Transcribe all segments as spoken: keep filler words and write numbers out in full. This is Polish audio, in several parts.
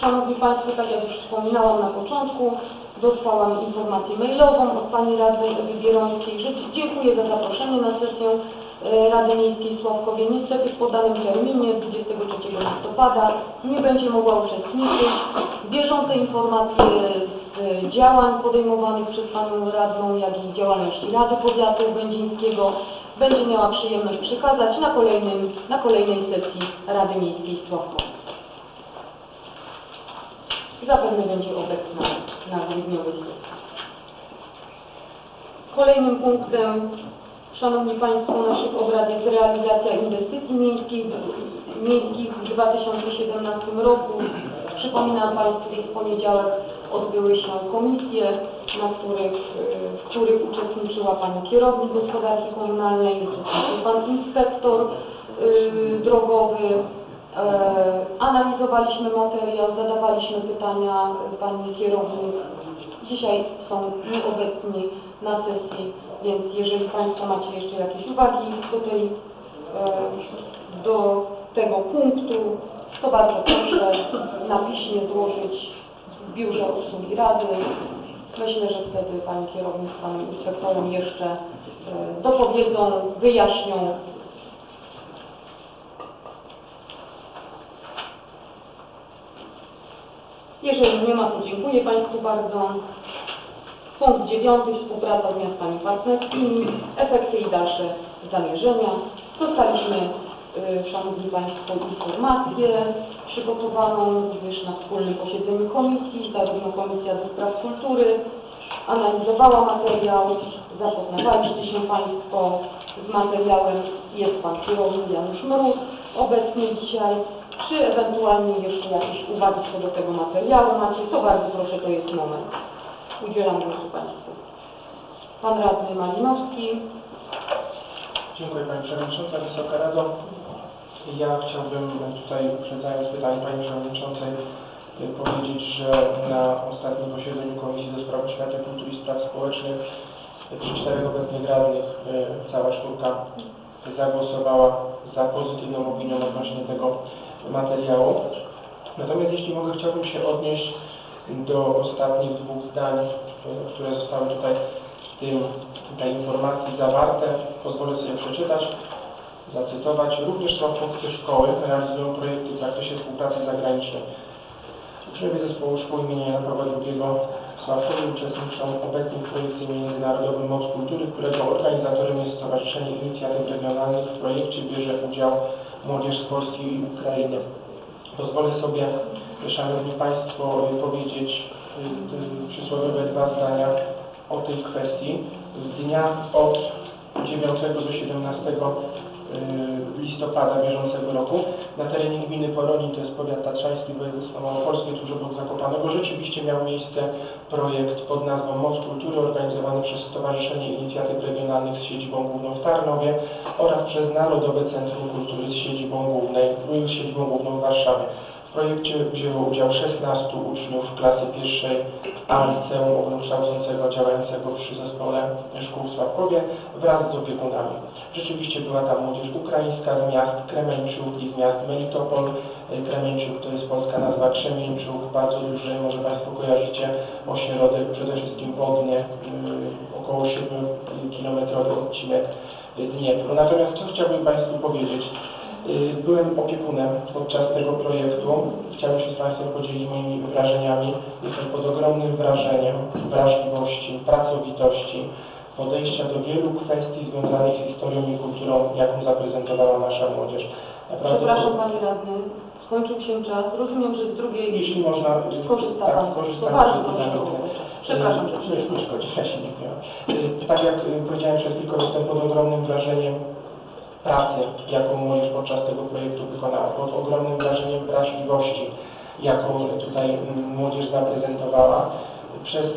Szanowni Państwo, tak jak już wspominałam na początku, dostałam informację mailową od Pani Radnej Ewy Bierońskiej, że dziękuję za zaproszenie na sesję Rady Miejskiej w Sławkowie. Niestety w podanym terminie dwudziestego trzeciego listopada nie będzie mogła uczestniczyć. Bieżące informacje z działań podejmowanych przez Panią Radną, jak i działalności Rady Powiatu Będzińskiego będzie miała przyjemność przekazać na, kolejnym, na kolejnej sesji Rady Miejskiej w Sławkowie. Zapewne będzie obecna na grudniowej sesji. Kolejnym punktem, Szanowni Państwo, naszych obrad jest realizacja inwestycji miejskich, miejskich w dwa tysiące siedemnastym roku. Przypominam Państwu, że w poniedziałek odbyły się komisje, na których, w których uczestniczyła Pani Kierownik Gospodarki Komunalnej, uczestniczył Pan Inspektor yy, Drogowy. E, analizowaliśmy materiał, zadawaliśmy pytania Pani Kierownik. Dzisiaj są nieobecni na sesji, więc jeżeli Państwo macie jeszcze jakieś uwagi do, tej, do tego punktu, to bardzo proszę na piśmie złożyć w Biurze Obsługi Rady. Myślę, że wtedy Pani Kierownik z Panem Inspektorem jeszcze dopowiedzą, wyjaśnią. Jeżeli nie ma, to dziękuję Państwu bardzo. Punkt dziewiąty. Współpraca z miastami partnerskimi. Efekty i dalsze zamierzenia. Dostaliśmy, yy, Szanowni Państwo, informację przygotowaną również na wspólnym posiedzeniu komisji. Zarówno Komisja do Spraw Kultury analizowała materiał. Zapoznawaliście się Państwo z materiałem. Jest Pan Kierownik Janusz Mróz obecny dzisiaj. Czy ewentualnie jeszcze jakieś uwagi co do tego materiału macie, to bardzo proszę, to jest moment. Udzielam głosu Państwu. Pan Radny Malinowski. Dziękuję Pani Przewodnicząca, Wysoka Rado. Ja chciałbym tutaj, uprzedzając pytanie Pani Przewodniczącej, powiedzieć, że na ostatnim posiedzeniu Komisji do Spraw Oświaty, Kultury i Spraw Społecznych przy czterech obecnych radnych cała czwórka zagłosowała za pozytywną opinią odnośnie tego materiału. Natomiast jeśli mogę, chciałbym się odnieść do ostatnich dwóch zdań, które zostały tutaj w tym, tej informacji zawarte. Pozwolę sobie przeczytać, zacytować. Również sławkowskie szkoły realizują projekty w zakresie współpracy zagranicznej. Uczniowie Zespołu Szkół imienia Jana Pawła drugiego w Sławkowie uczestniczą obecnie w projekcie międzynarodowym Moc Kultury, którego organizatorem jest Stowarzyszenie Inicjatyw Regionalnych. W projekcie bierze udział młodzież z Polski i Ukrainy. Pozwolę sobie, Szanowni Państwo, powiedzieć przysłowiowe dwa zdania o tej kwestii. Z dnia od dziewiątego do siedemnastego listopada bieżącego roku na terenie gminy Poronin, to jest powiat tatrzański, województwo małopolskie, tuż obok Zakopanego, rzeczywiście miał miejsce projekt pod nazwą Moc Kultury organizowany przez Stowarzyszenie Inicjatyw Regionalnych z siedzibą główną w Tarnowie oraz przez Narodowe Centrum Kultury z siedzibą, głównej, z siedzibą główną w Warszawie. W projekcie wzięło udział szesnastu uczniów klasy pierwszej A liceum ogólnokształcącego działającego przy zespole szkół w Sławkowie wraz z opiekunami. Rzeczywiście była tam młodzież ukraińska z miast Kremeńczuk i z miast Melitopol. Kremeńczuk to jest polska nazwa Krzemieńczuk, bardzo duży, może Państwo kojarzycie, ośrodek przede wszystkim wodny, około siedmiokilometrowy odcinek Dniepru. Natomiast co chciałbym Państwu powiedzieć? Byłem opiekunem podczas tego projektu. Chciałbym się z Państwem podzielić moimi wrażeniami. Jestem pod ogromnym wrażeniem wrażliwości, pracowitości, podejścia do wielu kwestii związanych z historią i kulturą, jaką zaprezentowała nasza młodzież. Naprawdę Przepraszam to... Panie Radny, skończył się czas. Rozumiem, że z drugiej... Jeśli można... Skorzysta tak, Pan. skorzystam. Bardzo Przepraszam, że nie, nie szkodzi, ja się nie wiem. Tak jak powiedziałem przed chwilką, jestem pod ogromnym wrażeniem pracy, jaką młodzież podczas tego projektu wykonała, pod ogromnym wrażeniem wrażliwości, jaką tutaj młodzież zaprezentowała. Przez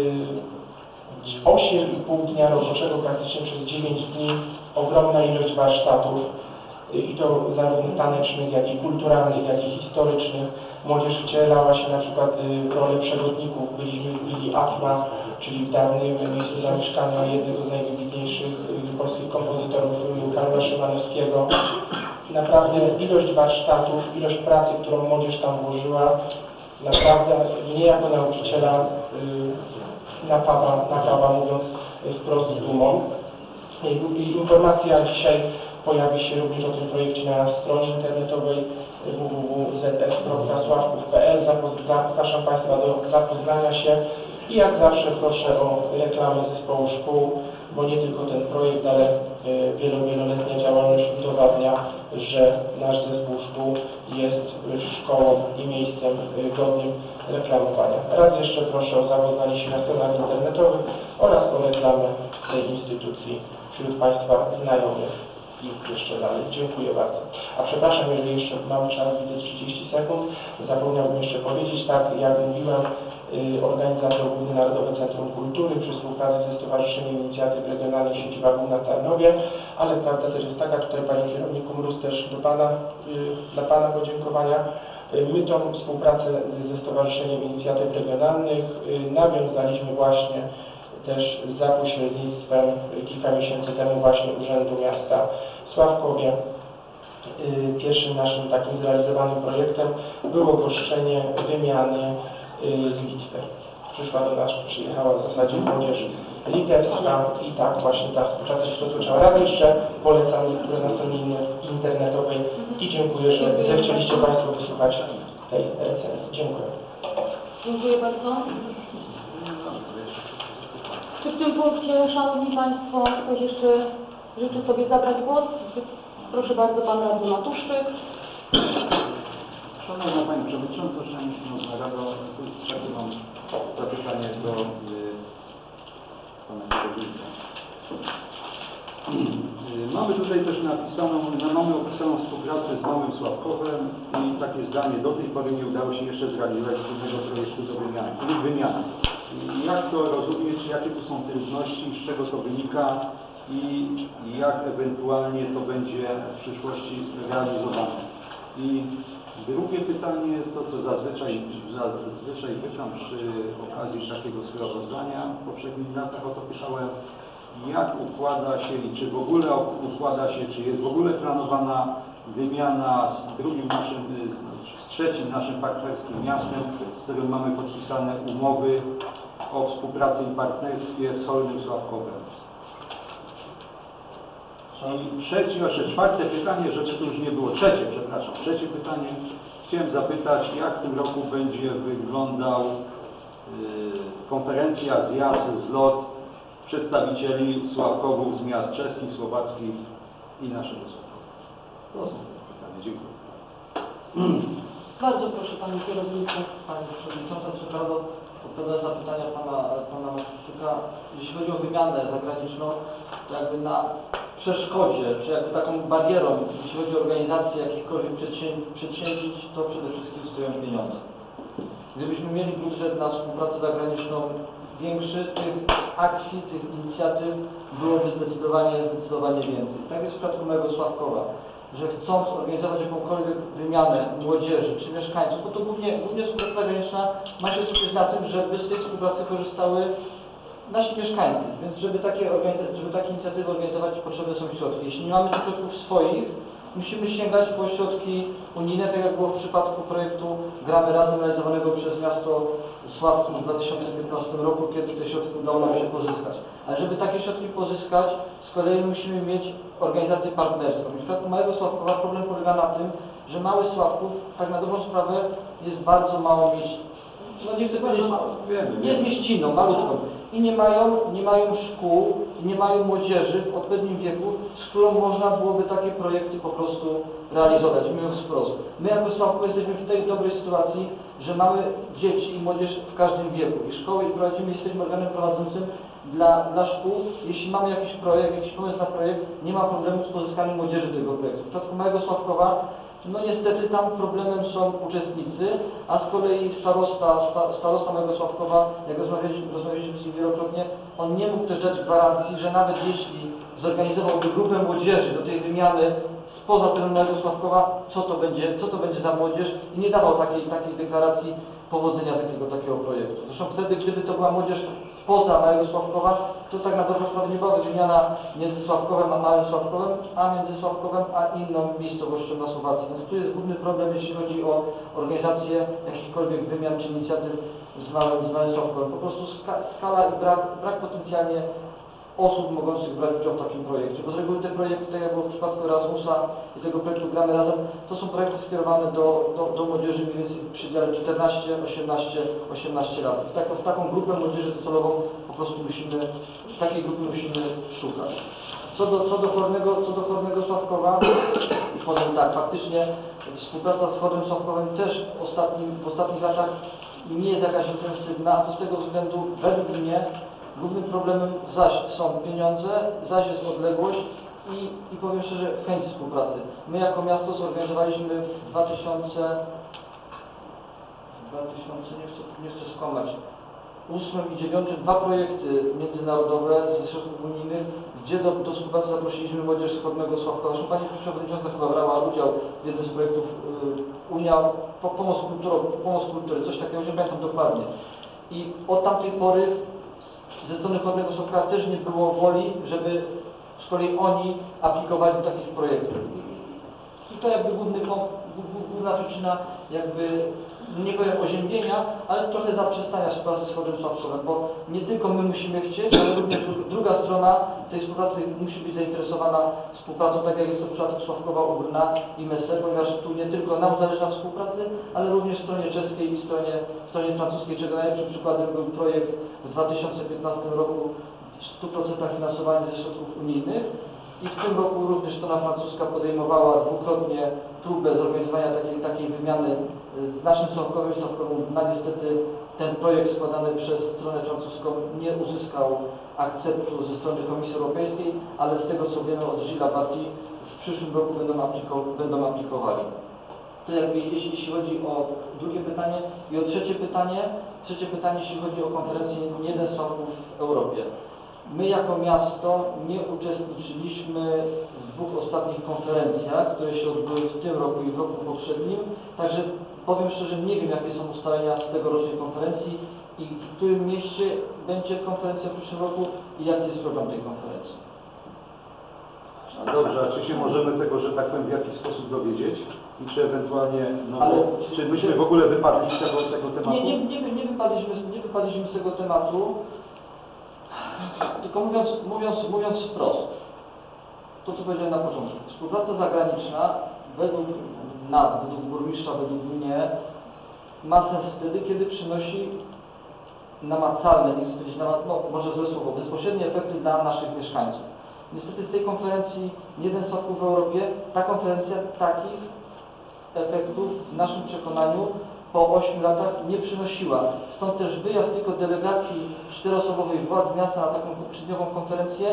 osiem i pół dnia roboczego, praktycznie przez dziewięć dni, ogromna ilość warsztatów, i to zarówno tanecznych, jak i kulturalnych, jak i historycznych. Młodzież wcielała się na przykład w rolę przewodników. Byliśmy w willi Atma, czyli w dawnym miejscu zamieszkania jednego z najwybitniejszych polskich kompozytorów, Karola Szymanowskiego. Naprawdę ilość warsztatów, ilość pracy, którą młodzież tam włożyła, naprawdę mnie jako nauczyciela y, napawa, napawa, mówiąc wprost, dumą. I, i informacja dzisiaj pojawi się również o tym projekcie na stronie internetowej w w w kropka z s kropka sławków kropka p l. Zapraszam Państwa do zapoznania się i jak zawsze proszę o reklamę zespołu szkół, bo nie tylko ten projekt, ale wielo, wieloletnia działalność udowadnia, że nasz zespół szkół jest szkołą i miejscem godnym reklamowania. Raz jeszcze proszę o zapoznanie się na stronach internetowych oraz o reklamę tej instytucji wśród Państwa znajomych i jeszcze dalej. Dziękuję bardzo. A przepraszam, jeżeli jeszcze mam czas, widzę trzydzieści sekund, zapomniałbym jeszcze powiedzieć, tak jak mówiłem, y, organizator Główny Narodowe Centrum Kultury przy współpracy ze Stowarzyszeniem Inicjatyw Regionalnych Siedziba Główna w Tarnowie, ale prawda też jest taka, tutaj Panie Kierowniku Mróz też do Pana, y, dla Pana podziękowania. Y, my tą współpracę ze Stowarzyszeniem Inicjatyw Regionalnych y, nawiązaliśmy właśnie też za pośrednictwem kilka miesięcy temu właśnie Urzędu Miasta Sławkowie. Pierwszym naszym takim zrealizowanym projektem było goszczenie wymiany z Litwy. Przyszła do nas, przyjechała w zasadzie młodzież litewska i tak właśnie ta współpraca się rozpoczęła. Raz jeszcze polecam lekturę na stronie internetowej i dziękuję, że zechcieliście Państwo wysłuchać tej recenzji. Dziękuję. Dziękuję bardzo. Czy w tym punkcie, Szanowni Państwo, ktoś jeszcze życzy sobie zabrać głos? Proszę bardzo, Pan Radny Matuszczyk. Szanowna Pani Przewodnicząca, Szanowna Rado, takie mam zapytanie do y, Pana Kierownika. Y, mamy tutaj też napisaną, mamy opisaną współpracę z Małym Sławkowem i takie zdanie, do tej pory nie udało się jeszcze zrealizować wspólnego projektu do wymiany. wymiany. I jak to rozumieć, jakie tu są trudności, z czego to wynika i jak ewentualnie to będzie w przyszłości realizowane. I drugie pytanie, to co zazwyczaj, zazwyczaj pytam przy okazji takiego sprawozdania w poprzednich latach, o to pytałem, jak układa się i czy w ogóle układa się, czy jest w ogóle planowana wymiana z drugim naszym, z trzecim naszym partnerskim miastem, z którym mamy podpisane umowy o współpracy i partnerstwie z Solnym Sławkowem. I trzecie, jeszcze czwarte pytanie, żeby to już nie było, trzecie, przepraszam, trzecie pytanie. Chciałem zapytać, jak w tym roku będzie wyglądał y, konferencja, zjazd, zlot przedstawicieli Sławkowów z miast czeskich, słowackich i naszego Sławkowa. To są pytania. Dziękuję. Bardzo proszę, Panie Kierowniku. Pani Przewodnicząca, przepraszam, odpowiadając na pytania Pana, pana Matuszczyka, jeśli chodzi o wymianę zagraniczną, jakby na przeszkodzie, czy jakby taką barierą, jeśli chodzi o organizację jakichkolwiek przedsięwzięć, to przede wszystkim stoją pieniądze. Gdybyśmy mieli budżet na współpracę zagraniczną większy, tych akcji, tych inicjatyw byłoby zdecydowanie, zdecydowanie więcej. Tak jest w przypadku mojego Sławkowa, że chcąc organizować jakąkolwiek wymianę młodzieży czy mieszkańców, bo to głównie, głównie współpraca zagraniczna ma się skupić na tym, żeby z tej współpracy korzystały nasi mieszkańcy, więc żeby takie, żeby takie inicjatywy organizować, potrzebne są środki. Jeśli nie mamy tych środków swoich, musimy sięgać po środki unijne, tak jak było w przypadku projektu Gramy Razem realizowanego przez miasto Sławków w dwa tysiące piętnastym roku, kiedy te środki udało nam się pozyskać. Ale żeby takie środki pozyskać, z kolei musimy mieć organizację partnerską. W przypadku Małego Sławkowa problem polega na tym, że Mały Sławków, tak na dobrą sprawę, jest bardzo mało mieściną. No nie chcę powiedzieć, jest mieściną, malutką. I nie mają, nie mają szkół, nie mają młodzieży w odpowiednim wieku, z którą można byłoby takie projekty po prostu realizować, mówiąc wprost. My jako Sławków jesteśmy w tej dobrej sytuacji, że mamy dzieci i młodzież w każdym wieku. I szkoły prowadzimy, jesteśmy organem prowadzącym dla, dla szkół. Jeśli mamy jakiś projekt, jakiś pomysł na projekt, nie ma problemu z pozyskaniem młodzieży tego projektu. W przypadku Małego Sławkowa, no niestety tam problemem są uczestnicy, a z kolei starosta, sta, starosta Małego Sławkowa, jak rozmawialiśmy, rozmawialiśmy z nim wielokrotnie, on nie mógł też dać gwarancji, że nawet jeśli zorganizowałby grupę młodzieży do tej wymiany z spoza terenu Małego Sławkowa, co to będzie, co to będzie za młodzież i nie dawał takiej, takiej deklaracji powodzenia takiego, takiego projektu. Zresztą wtedy, gdyby to była młodzież spoza Małego Sławkowa, to tak na dobrą sprawę nie była wymiana między Sławkowem a Małym Sławkowem, a między Sławkowem a inną miejscowością na Słowacji. Więc tu jest główny problem, jeśli chodzi o organizację jakichkolwiek wymian czy inicjatyw z Małym, z Małym Sławkowem. Po prostu ska, skala i brak, brak potencjalnie osób mogących brać udział w takim projekcie. Bo z reguły te projekty, tak jak było w przypadku Erasmusa i tego projektu Gramy Razem, to są projekty skierowane do, do, do młodzieży mniej więcej w przedziale czternaście, osiemnaście, osiemnaście lat. I tak, w taką grupę młodzieży docelową po prostu musimy, takiej grupy musimy szukać. Co do, co do Hornego, co do Hornego Sławkowa, i powiem tak, faktycznie współpraca z Hornym Sławkowem też w, ostatnim, w ostatnich latach nie jest jakaś intensywna, a to z tego względu według mnie głównym problemem zaś są pieniądze, zaś jest odległość i, i powiem szczerze, chęć współpracy. My jako miasto zorganizowaliśmy w dwa tysiące, dwa tysiące nie chcę, nie chcę skłamać, ósmym i dziewiątym dwa projekty międzynarodowe ze środków unijnych, gdzie do, do współpracy zaprosiliśmy młodzież z Hornego Sławkowa. Zresztą Pani Przewodnicząca chyba brała udział w jednym z projektów y, Unia, po, pomoc, kulturo, pomoc kultury, coś takiego, nie pamiętam dokładnie. I od tamtej pory ze strony Hornego Sławka też nie było woli, żeby z kolei oni aplikowali do takich projektów. I to jakby główny, główna przyczyna jakby, nie powiem oziębienia, ale trochę zaprzestania współpracy z Hornym Sławkowem, bo nie tylko my musimy chcieć, ale również druga strona tej współpracy musi być zainteresowana współpracą, tak jak jest to w przypadku Sławkowa, Ubrna i Messe, ponieważ tu nie tylko nam zależy na współpracy, ale również stronie czeskiej i stronie, stronie francuskiej, czego najlepszym przykładem był projekt w dwa tysiące piętnastym roku w stu procentach finansowanie ze środków unijnych. I w tym roku również strona francuska podejmowała dwukrotnie próbę zorganizowania takiej, takiej wymiany z naszym Sławkowym i Sławkowym. No niestety ten projekt składany przez stronę francuską nie uzyskał akceptu ze strony Komisji Europejskiej, ale z tego co wiemy od Gilles Barty w przyszłym roku będą, apliko będą aplikowali. To jakby jeśli, jeśli chodzi o drugie pytanie i o trzecie pytanie, trzecie pytanie jeśli chodzi o konferencję Nie jeden Sławków w Europie. My jako miasto nie uczestniczyliśmy w dwóch ostatnich konferencjach, które się odbyły w tym roku i w roku poprzednim, także powiem szczerze, nie wiem jakie są ustalenia z tegorocznej konferencji i w którym mieście będzie konferencja w przyszłym roku i jaki jest program tej konferencji. A dobrze, a czy się możemy tego, że tak powiem, w jakiś sposób dowiedzieć? I czy ewentualnie, no Ale, bo, czy myśmy w ogóle wypadli z tego, tego tematu? Nie, nie, nie, nie, wypadliśmy, nie wypadliśmy z tego tematu. Tylko mówiąc, mówiąc, mówiąc wprost, to co powiedziałem na początku, współpraca zagraniczna według nas, według burmistrza, według mnie ma sens wtedy, kiedy przynosi namacalne, nie chcę powiedzieć, no może złe słowo, bezpośrednie efekty dla naszych mieszkańców. Niestety z tej konferencji jeden Sławków w Europie, ta konferencja takich efektów w naszym przekonaniu po ośmiu latach nie przynosiła. Stąd też wyjazd tylko delegacji czteroosobowej władz miasta na taką trzydniową konferencję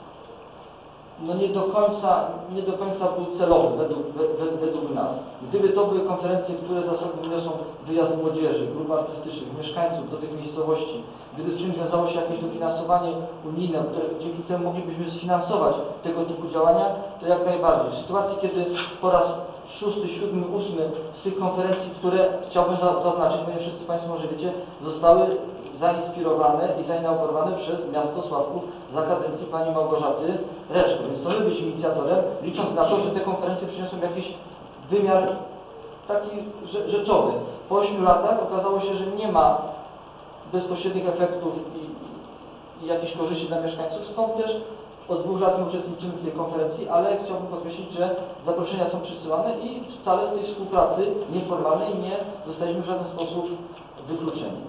no nie do końca, nie do końca był celowy według, według, według nas. Gdyby to były konferencje, które za sobą niosą wyjazd młodzieży, grup artystycznych, mieszkańców do tych miejscowości, gdyby z czymś wiązało się jakieś dofinansowanie unijne, które dzięki temu moglibyśmy sfinansować tego typu działania, to jak najbardziej. W sytuacji, kiedy po raz szósty, siódmy, ósmy z tych konferencji, które chciałbym zaznaczyć, bo nie wszyscy Państwo może wiecie, zostały zainspirowane i zainaugurowane przez miasto Sławków za kadencji pani Małgorzaty Reszko. Więc to my byliśmy inicjatorem, licząc na to, że te konferencje przyniosą jakiś wymiar taki rzeczowy. Po ośmiu latach okazało się, że nie ma bezpośrednich efektów i, i jakichś korzyści dla mieszkańców, stąd też od dwóch lat nie uczestniczymy w tej konferencji, ale chciałbym podkreślić, że zaproszenia są przysyłane i wcale z tej współpracy nieformalnej nie zostaliśmy w żaden sposób wykluczeni.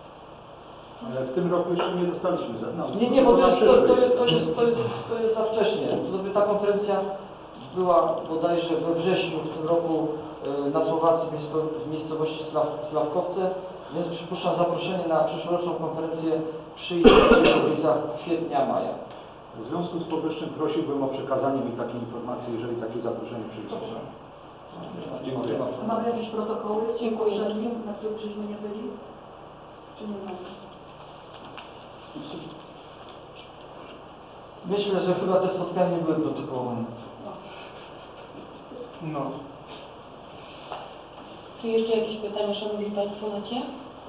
Ale w tym roku jeszcze nie dostaliśmy za Nie, nie, bo to jest, to, to, jest, to, jest, to, jest, to jest za wcześnie. To ta konferencja była bodajże we wrześniu w tym roku y, na Słowacji w miejscowości Slaw, Slawkowce, więc przypuszczam zaproszenie na przyszłoroczną konferencję przyjdzie w okolicach kwietnia, maja. W związku z powyższym prosiłbym o przekazanie mi takiej informacji, jeżeli takie zaproszenie przyjdzie. Dziękuję. Mamy jakieś protokoły? Dziękuję. Na których żeśmy nie byli? Czy nie mamy? Myślę, że chyba te spotkania nie były protokołowane. No. Czy jeszcze jakieś pytania, Szanowni Państwo, macie?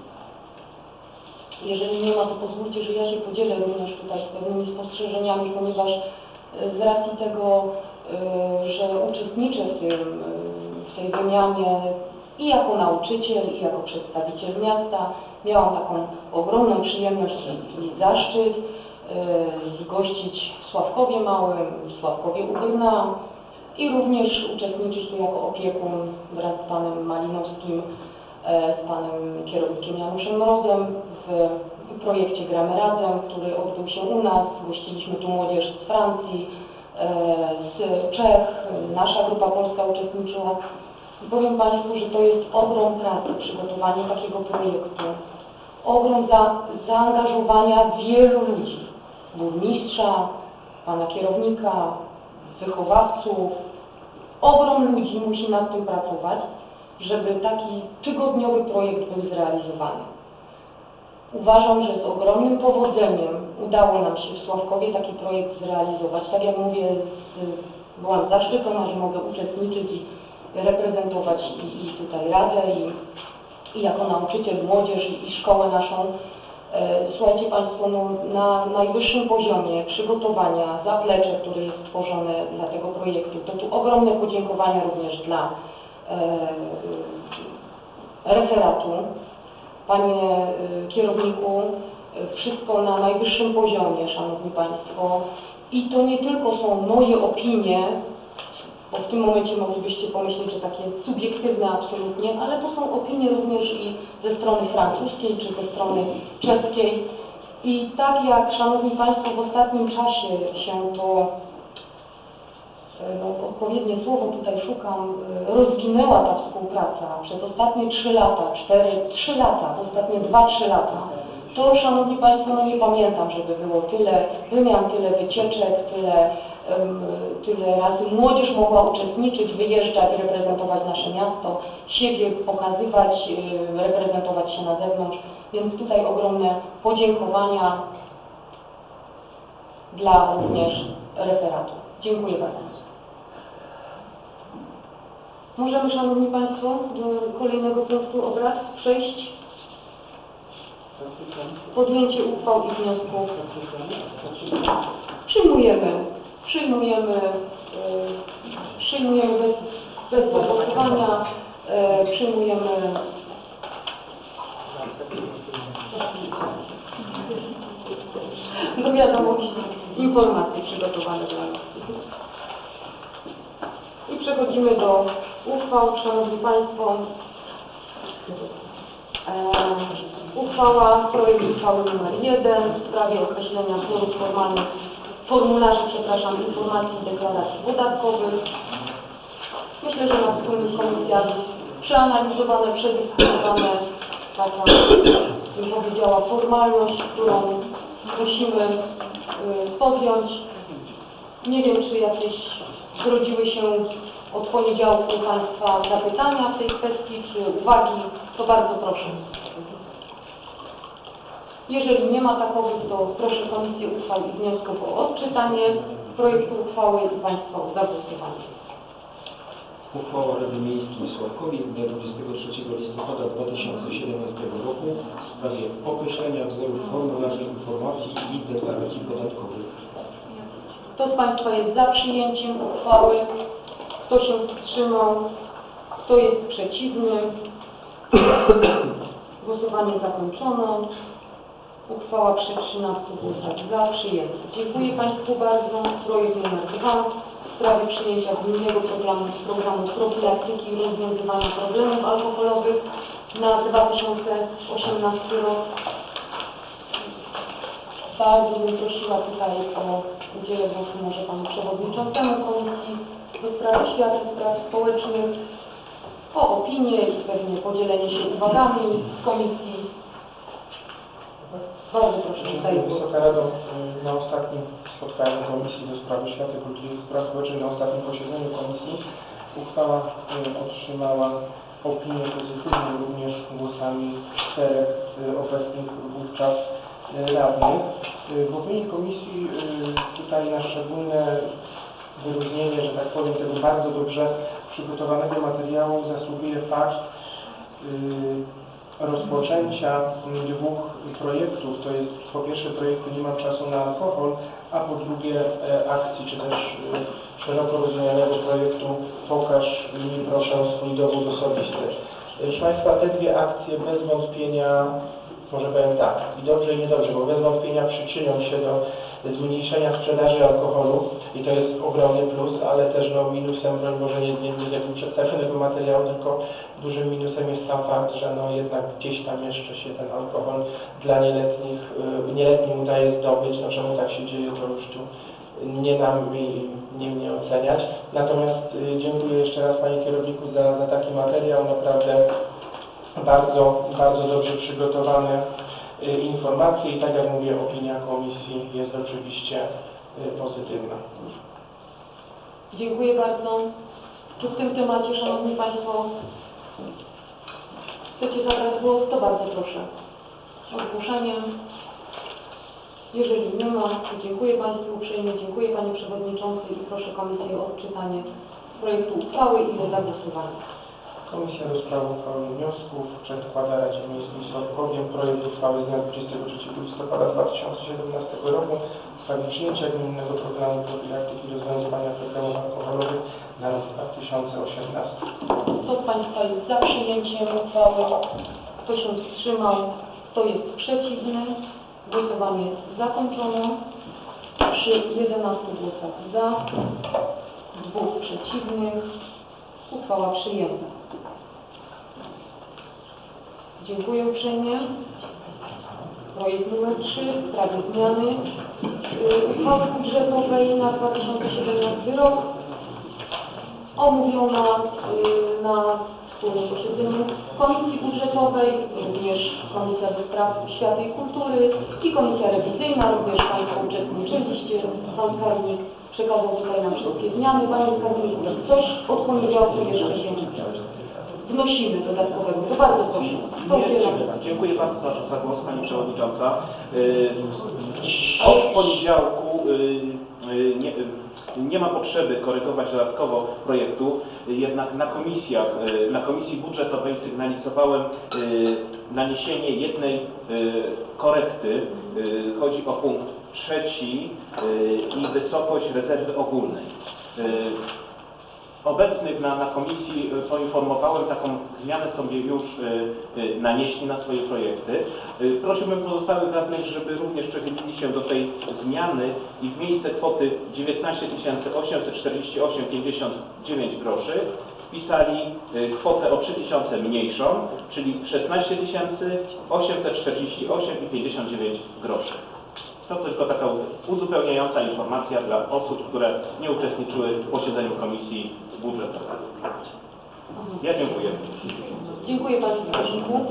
Jeżeli nie ma, to pozwólcie, że ja się podzielę również tutaj z pewnymi spostrzeżeniami, ponieważ e, z racji tego, e, że uczestniczę w, tym, e, w tej wymianie i jako nauczyciel, i jako przedstawiciel miasta, miałam taką ogromną przyjemność i, i zaszczyt e, zgościć w Sławkowie Małym, w Sławkowie u Brna i również uczestniczyć tu jako opiekun wraz z panem Malinowskim, z panem kierownikiem Januszem Mrozem w projekcie Gramy Razem, który odbył się u nas. Gościliśmy tu młodzież z Francji, z Czech, nasza grupa polska uczestniczyła. I powiem Państwu, że to jest ogrom pracy, przygotowanie takiego projektu. Ogrom za, zaangażowania wielu ludzi, burmistrza, pana kierownika, wychowawców. Ogrom ludzi musi nad tym pracować, żeby taki tygodniowy projekt był zrealizowany. Uważam, że z ogromnym powodzeniem udało nam się w Sławkowie taki projekt zrealizować. Tak jak mówię, z, byłam zaszczycona, że mogę uczestniczyć i reprezentować i, i tutaj Radę, i, i jako nauczyciel młodzież i, i szkołę naszą. E, słuchajcie Państwo, no, na najwyższym poziomie przygotowania, zaplecze, które jest tworzone dla tego projektu, to tu ogromne podziękowania również dla referatu. Panie kierowniku, wszystko na najwyższym poziomie, Szanowni Państwo. I to nie tylko są moje opinie, bo w tym momencie moglibyście pomyśleć, że takie subiektywne absolutnie, ale to są opinie również i ze strony francuskiej, czy ze strony czeskiej. I tak jak, Szanowni Państwo, w ostatnim czasie się to, no, odpowiednie słowo tutaj szukam, rozwinęła ta współpraca przez ostatnie trzy lata, cztery, trzy lata, ostatnie dwa, trzy lata, to, Szanowni Państwo, no nie pamiętam, żeby było tyle wymian, tyle wycieczek, tyle, um, tyle razy młodzież mogła uczestniczyć, wyjeżdżać, reprezentować nasze miasto, siebie pokazywać, reprezentować się na zewnątrz, więc tutaj ogromne podziękowania dla również referatu. Dziękuję bardzo. Możemy, Szanowni Państwo, do kolejnego punktu obrad przejść. Podjęcie uchwał i wniosków. Przyjmujemy, przyjmujemy, yy, przyjmujemy bez, bez głosowania, yy, przyjmujemy do wiadomości informacje przygotowane dla nas. I przechodzimy do uchwał, Szanowni Państwo. E, uchwała, projekt uchwały numer jeden w sprawie określenia wzorów formalnych, formularzy, przepraszam, informacji i deklaracji podatkowych. Myślę, że na wspólnych komisjach przeanalizowane, przedyskutowane taka, bym powiedziała, formalność, którą musimy y, podjąć. Nie wiem, czy jakieś zrodziły się od poniedziałku Państwa zapytania w tej kwestii, czy uwagi, to bardzo proszę. Jeżeli nie ma takowych, to proszę Komisję Uchwał i Wniosków o odczytanie projektu uchwały i Państwa o zagłosowanie. Uchwała Rady Miejskiej w Sławkowie dnia dwudziestego trzeciego listopada dwa tysiące siedemnastego roku w sprawie określenia wzorów formularzy informacji i deklaracji podatkowych. Kto z Państwa jest za przyjęciem uchwały? Kto się wstrzymał? Kto jest przeciwny? Głosowanie zakończono. Uchwała przy trzynastu głosach za przyjęta. Dziękuję Państwu bardzo. Projekt numer dwa w sprawie przyjęcia gminnego programu, programu profilaktyki i rozwiązywania problemów alkoholowych na dwa tysiące osiemnasty rok. Bardzo bym prosiła tutaj o udzielę głosu może Panu Przewodniczącemu Komisji do Spraw Oświaty, Spraw Społecznych, o opinię i pewnie podzielenie się uwagami z Komisji. Bardzo proszę, tutaj głos. Wysoka Rado, na ostatnim spotkaniu Komisji do Spraw Oświaty, Kultury i Spraw Społecznych, na ostatnim posiedzeniu Komisji uchwała otrzymała opinię pozytywną również głosami czterech obecnych wówczas radnych. W opinii Komisji tutaj na szczególne wyróżnienie, że tak powiem, tego bardzo dobrze przygotowanego materiału zasługuje fakt y, rozpoczęcia dwóch projektów. To jest po pierwsze projektu Nie mam czasu na alkohol, a po drugie e, akcji, czy też e, szeroko rozumianego projektu Pokaż mi proszę swój dowód osobisty. E, Proszę Państwa, te dwie akcje bez wątpienia, może powiem tak, i dobrze i niedobrze, bo bez wątpienia przyczynią się do zmniejszenia sprzedaży alkoholu i to jest ogromny plus, ale też no, minusem, broń Boże, nie, nie, nie jakby przedstawionego materiału, tylko dużym minusem jest sam fakt, że no, jednak gdzieś tam jeszcze się ten alkohol dla nieletnich, y, nieletnim udaje zdobyć. No czemu tak się dzieje, to już tu nie nam i nie mnie oceniać. Natomiast y, dziękuję jeszcze raz Panie Kierowniku za, za taki materiał, naprawdę bardzo, bardzo dobrze przygotowane informacje i tak jak mówię, opinia komisji jest oczywiście pozytywna. Dziękuję bardzo. Czy w tym temacie, Szanowni Państwo, chcecie zabrać głos, to bardzo proszę. Ogłoszenie. Jeżeli nie ma, to dziękuję Państwu uprzejmie, dziękuję Panie Przewodniczący i proszę Komisję o odczytanie projektu uchwały i o zagłosowanie. Komisja do spraw uchwały wniosków przedkłada Radzie Miejskiej Sławkowie projekt uchwały z dnia dwudziestego trzeciego listopada dwa tysiące siedemnastego roku w sprawie przyjęcia gminnego programu profilaktyki i rozwiązywania problemów alkoholowych na rok dwa tysiące osiemnasty. Kto z Państwa jest za przyjęciem uchwały? Kto się wstrzymał? Kto jest przeciwny? Głosowanie zakończono. Przy jedenastu głosach za, dwóch przeciwnych, uchwała przyjęta. Dziękuję uprzejmie. Projekt numer trzy w sprawie zmiany yy, uchwały budżetowej na dwa tysiące siedemnasty rok omówiona yy, na wspólnym posiedzeniu Komisji Budżetowej, również Komisja do Spraw Świata i Kultury i Komisja Rewizyjna, również Państwo uczestniczyliście. Pan skarbnik przekazał tutaj nam wszystkie zmiany. Panie skarbniku, coś od poniedziałku jeszcze się wnosimy dodatkowego. To bardzo proszę. Nie, dziękuję bardzo za, za głos Pani Przewodnicząca. Yy, od poniedziałku yy, yy, nie, yy, nie ma potrzeby korygować dodatkowo projektu, jednak na komisjach, yy, na Komisji Budżetowej sygnalizowałem yy, naniesienie jednej yy, korekty. Yy, chodzi o punkt trzeci yy, i wysokość rezerwy ogólnej. Yy, Obecnych na, na komisji poinformowałem, taką zmianę sobie już y, y, nanieśli na swoje projekty. Y, prosiłbym pozostałych radnych, żeby również przychylili się do tej zmiany i w miejsce kwoty dziewiętnaście tysięcy osiemset czterdzieści osiem przecinek pięćdziesiąt dziewięć groszy wpisali y, kwotę o trzy tysiące mniejszą, czyli szesnaście tysięcy osiemset czterdzieści osiem przecinek pięćdziesiąt dziewięć groszy. To tylko taka uzupełniająca informacja dla osób, które nie uczestniczyły w posiedzeniu Komisji Budżetowej. Ja dziękuję. Dziękuję Panie Skarbniku.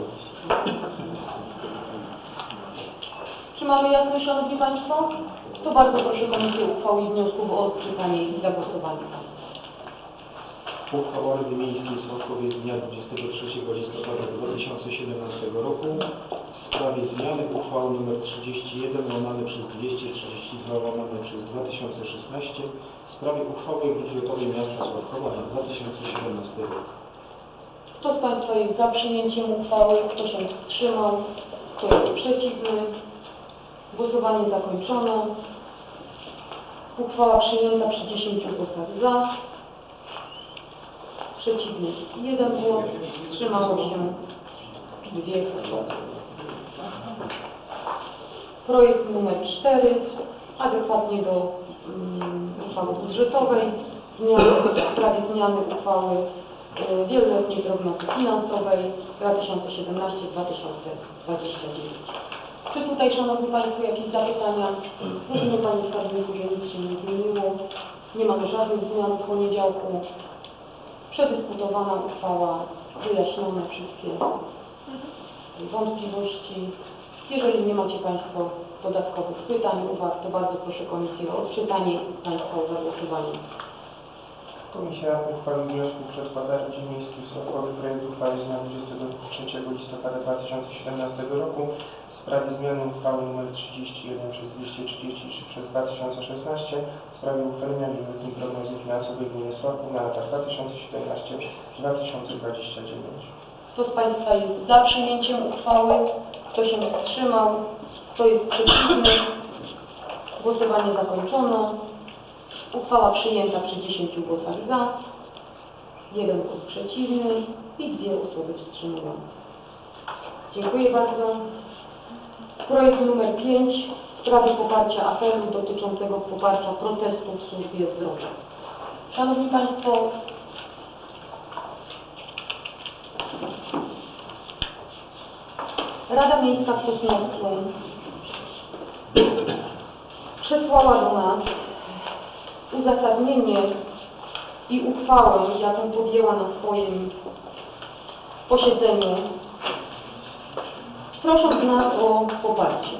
Czy mamy jasność, Szanowni Państwo? To bardzo proszę Komisję uchwały i wniosków o odczytanie i zagłosowanie. Uchwała Rady Miejskiej Sławkowie z dnia dwudziestego trzeciego listopada dwa tysiące siedemnastego roku w sprawie zmiany uchwały nr trzydzieści jeden łamane przez dwieście trzydzieści dwa łamane przez dwa tysiące szesnaście w sprawie uchwały budżetowej miasta Sławkowa na dwa tysiące siedemnasty rok. Kto z Państwa jest za przyjęciem uchwały? Kto się wstrzymał? Kto jest przeciwny? Głosowanie zakończono. Uchwała przyjęta przy dziesięciu głosach za. Przeciwnych jeden głos, wstrzymało się dwie osoby. Projekt numer cztery, adekwatnie do um, uchwały budżetowej, zmiany, w sprawie zmiany uchwały y, wieloletniej prognozy finansowej dwa tysiące siedemnasty do dwa tysiące dwudziestego dziewiątego. Czy tutaj, Szanowni Państwo, jakieś zapytania? Rozumiem Panie Skarbniku, że nic się nie zmieniło. Nie mamy żadnych zmian w poniedziałku. Przedyskutowana uchwała, wyjaśnione wszystkie wątpliwości. Jeżeli nie macie Państwo dodatkowych pytań, uwag, to bardzo proszę Komisję o odczytanie Państwa o zagłosowanie. Komisja uchwaliła wniosku przedkłada Radzie Miejskiej w Sławkowie projekt uchwały z dnia dwudziestego trzeciego listopada dwa tysiące siedemnastego roku w sprawie zmiany uchwały nr trzydzieści jeden przez dwieście trzydzieści trzy przez dwa tysiące szesnaście w sprawie uchwalenia wieloletniej prognozy finansowej gminy Sławków na lata dwa tysiące siedemnaście do dwa tysiące dwudziestego dziewiątego. Kto z Państwa jest za przyjęciem uchwały? Kto się wstrzymał? Kto jest przeciwny? Głosowanie zakończono. Uchwała przyjęta przy dziesięciu głosach za, jeden głos przeciwny i dwie osoby wstrzymujące. Dziękuję bardzo. Projekt numer pięć w sprawie poparcia apelu dotyczącego poparcia protestu w służbie zdrowia. Szanowni Państwo, Rada Miejska w Sosnowcu przesłała do nas uzasadnienie i uchwałę, jaką podjęła na swoim posiedzeniu, prosząc nas o poparcie.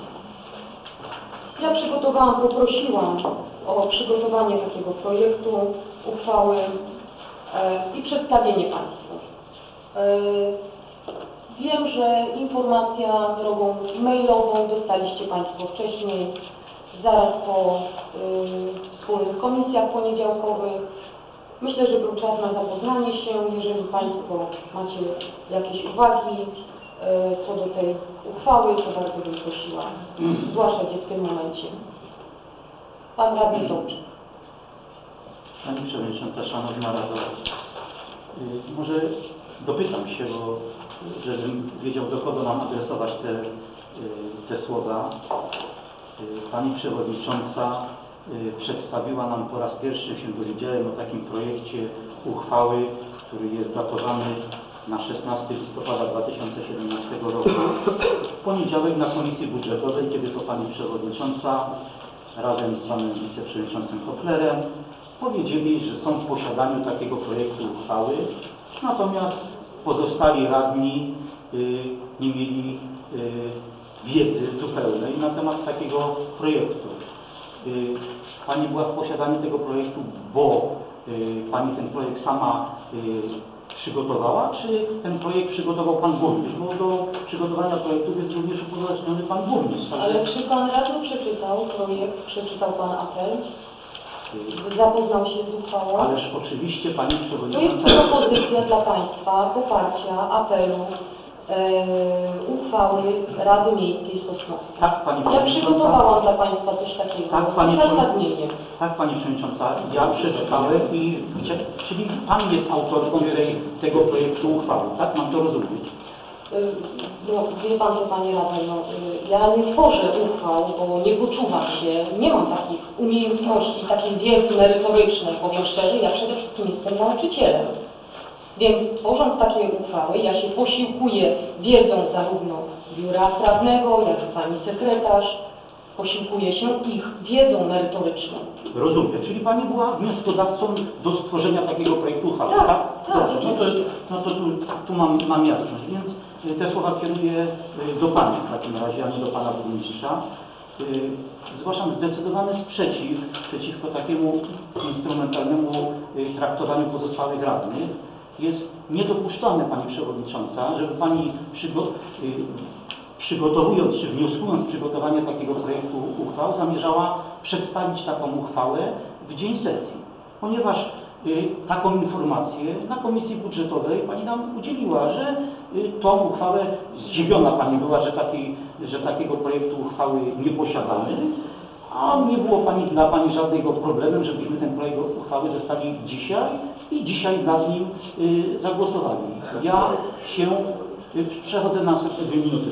Ja przygotowałam, poprosiłam o przygotowanie takiego projektu uchwały e, i przedstawienie Państwu. E, wiem, że informacja drogą mailową dostaliście Państwo wcześniej, zaraz po y, wspólnych komisjach poniedziałkowych. Myślę, że był czas na zapoznanie się. Jeżeli Państwo macie jakieś uwagi y, co do tej uchwały, to bardzo bym prosiła zgłaszać je w tym momencie. Pan Radny Tomczyk. Pani Przewodnicząca, Szanowna Rado, y, może dopytam się, bo żebym wiedział, do kogo mam adresować te, y, te słowa. Pani Przewodnicząca przedstawiła nam po raz pierwszy, się dowiedziałem o takim projekcie uchwały, który jest datowany na szesnastego listopada dwa tysiące siedemnastego roku. W poniedziałek na Komisji Budżetowej, kiedy to Pani Przewodnicząca razem z Panem Wiceprzewodniczącym Hoplerem powiedzieli, że są w posiadaniu takiego projektu uchwały, natomiast pozostali radni nie mieli wiedzy zupełnej na temat takiego projektu. Pani była w posiadaniu tego projektu, bo Pani ten projekt sama przygotowała, czy ten projekt przygotował Pan Burmistrz? Bo do przygotowania projektów jest również upoważniony Pan Burmistrz. Ale czy Pan radny przeczytał projekt, przeczytał Pan apel? Zapoznał się z uchwałą? Ależ oczywiście Pani To Przewodnicząca... jest propozycja dla Państwa poparcia apelu e, uchwały Rady Miejskiej Sosnowskiej. Tak, Pani Ja Przewodnicząca. przygotowałam dla Państwa coś takiego. Tak, Pani Uzasadnienie. Tak, Pani Przewodnicząca, ja przeczytałem i chcia... czyli Pani jest autorką tej, tego projektu uchwały, tak? Mam to rozumieć? No, wie Pan, że Panie Radny, no, ja nie tworzę uchwał, bo nie poczuwam się, nie mam takich umiejętności, takiej wiedzy merytorycznej, powiem szczerze, ja przede wszystkim jestem nauczycielem. Więc tworząc takie uchwały, ja się posiłkuję wiedzą zarówno biura prawnego, jak i Pani sekretarz, posiłkuję się ich wiedzą merytoryczną. Rozumiem, czyli Pani była wnioskodawcą do stworzenia takiego projektu uchwały, Tak, tak? tak. Dobrze, no to, no to tu, tu mam, mam jasność, więc te słowa kieruję do Pani w takim razie, a nie do Pana Burmistrza. Zgłaszam zdecydowany sprzeciw przeciwko takiemu instrumentalnemu traktowaniu pozostałych radnych. Jest niedopuszczalne, Pani Przewodnicząca, żeby Pani przygo przygotowując czy wnioskując przygotowanie takiego projektu uchwał, zamierzała przedstawić taką uchwałę w dzień sesji, ponieważ y, taką informację na Komisji Budżetowej Pani nam udzieliła, że y, tą uchwałę, zdziwiona Pani była, że, taki, że takiego projektu uchwały nie posiadamy, a nie było Pani, dla Pani żadnego problemu, żebyśmy ten projekt uchwały dostali dzisiaj i dzisiaj nad nim y, zagłosowali. Ja się y, przechodzę na następne dwie minuty.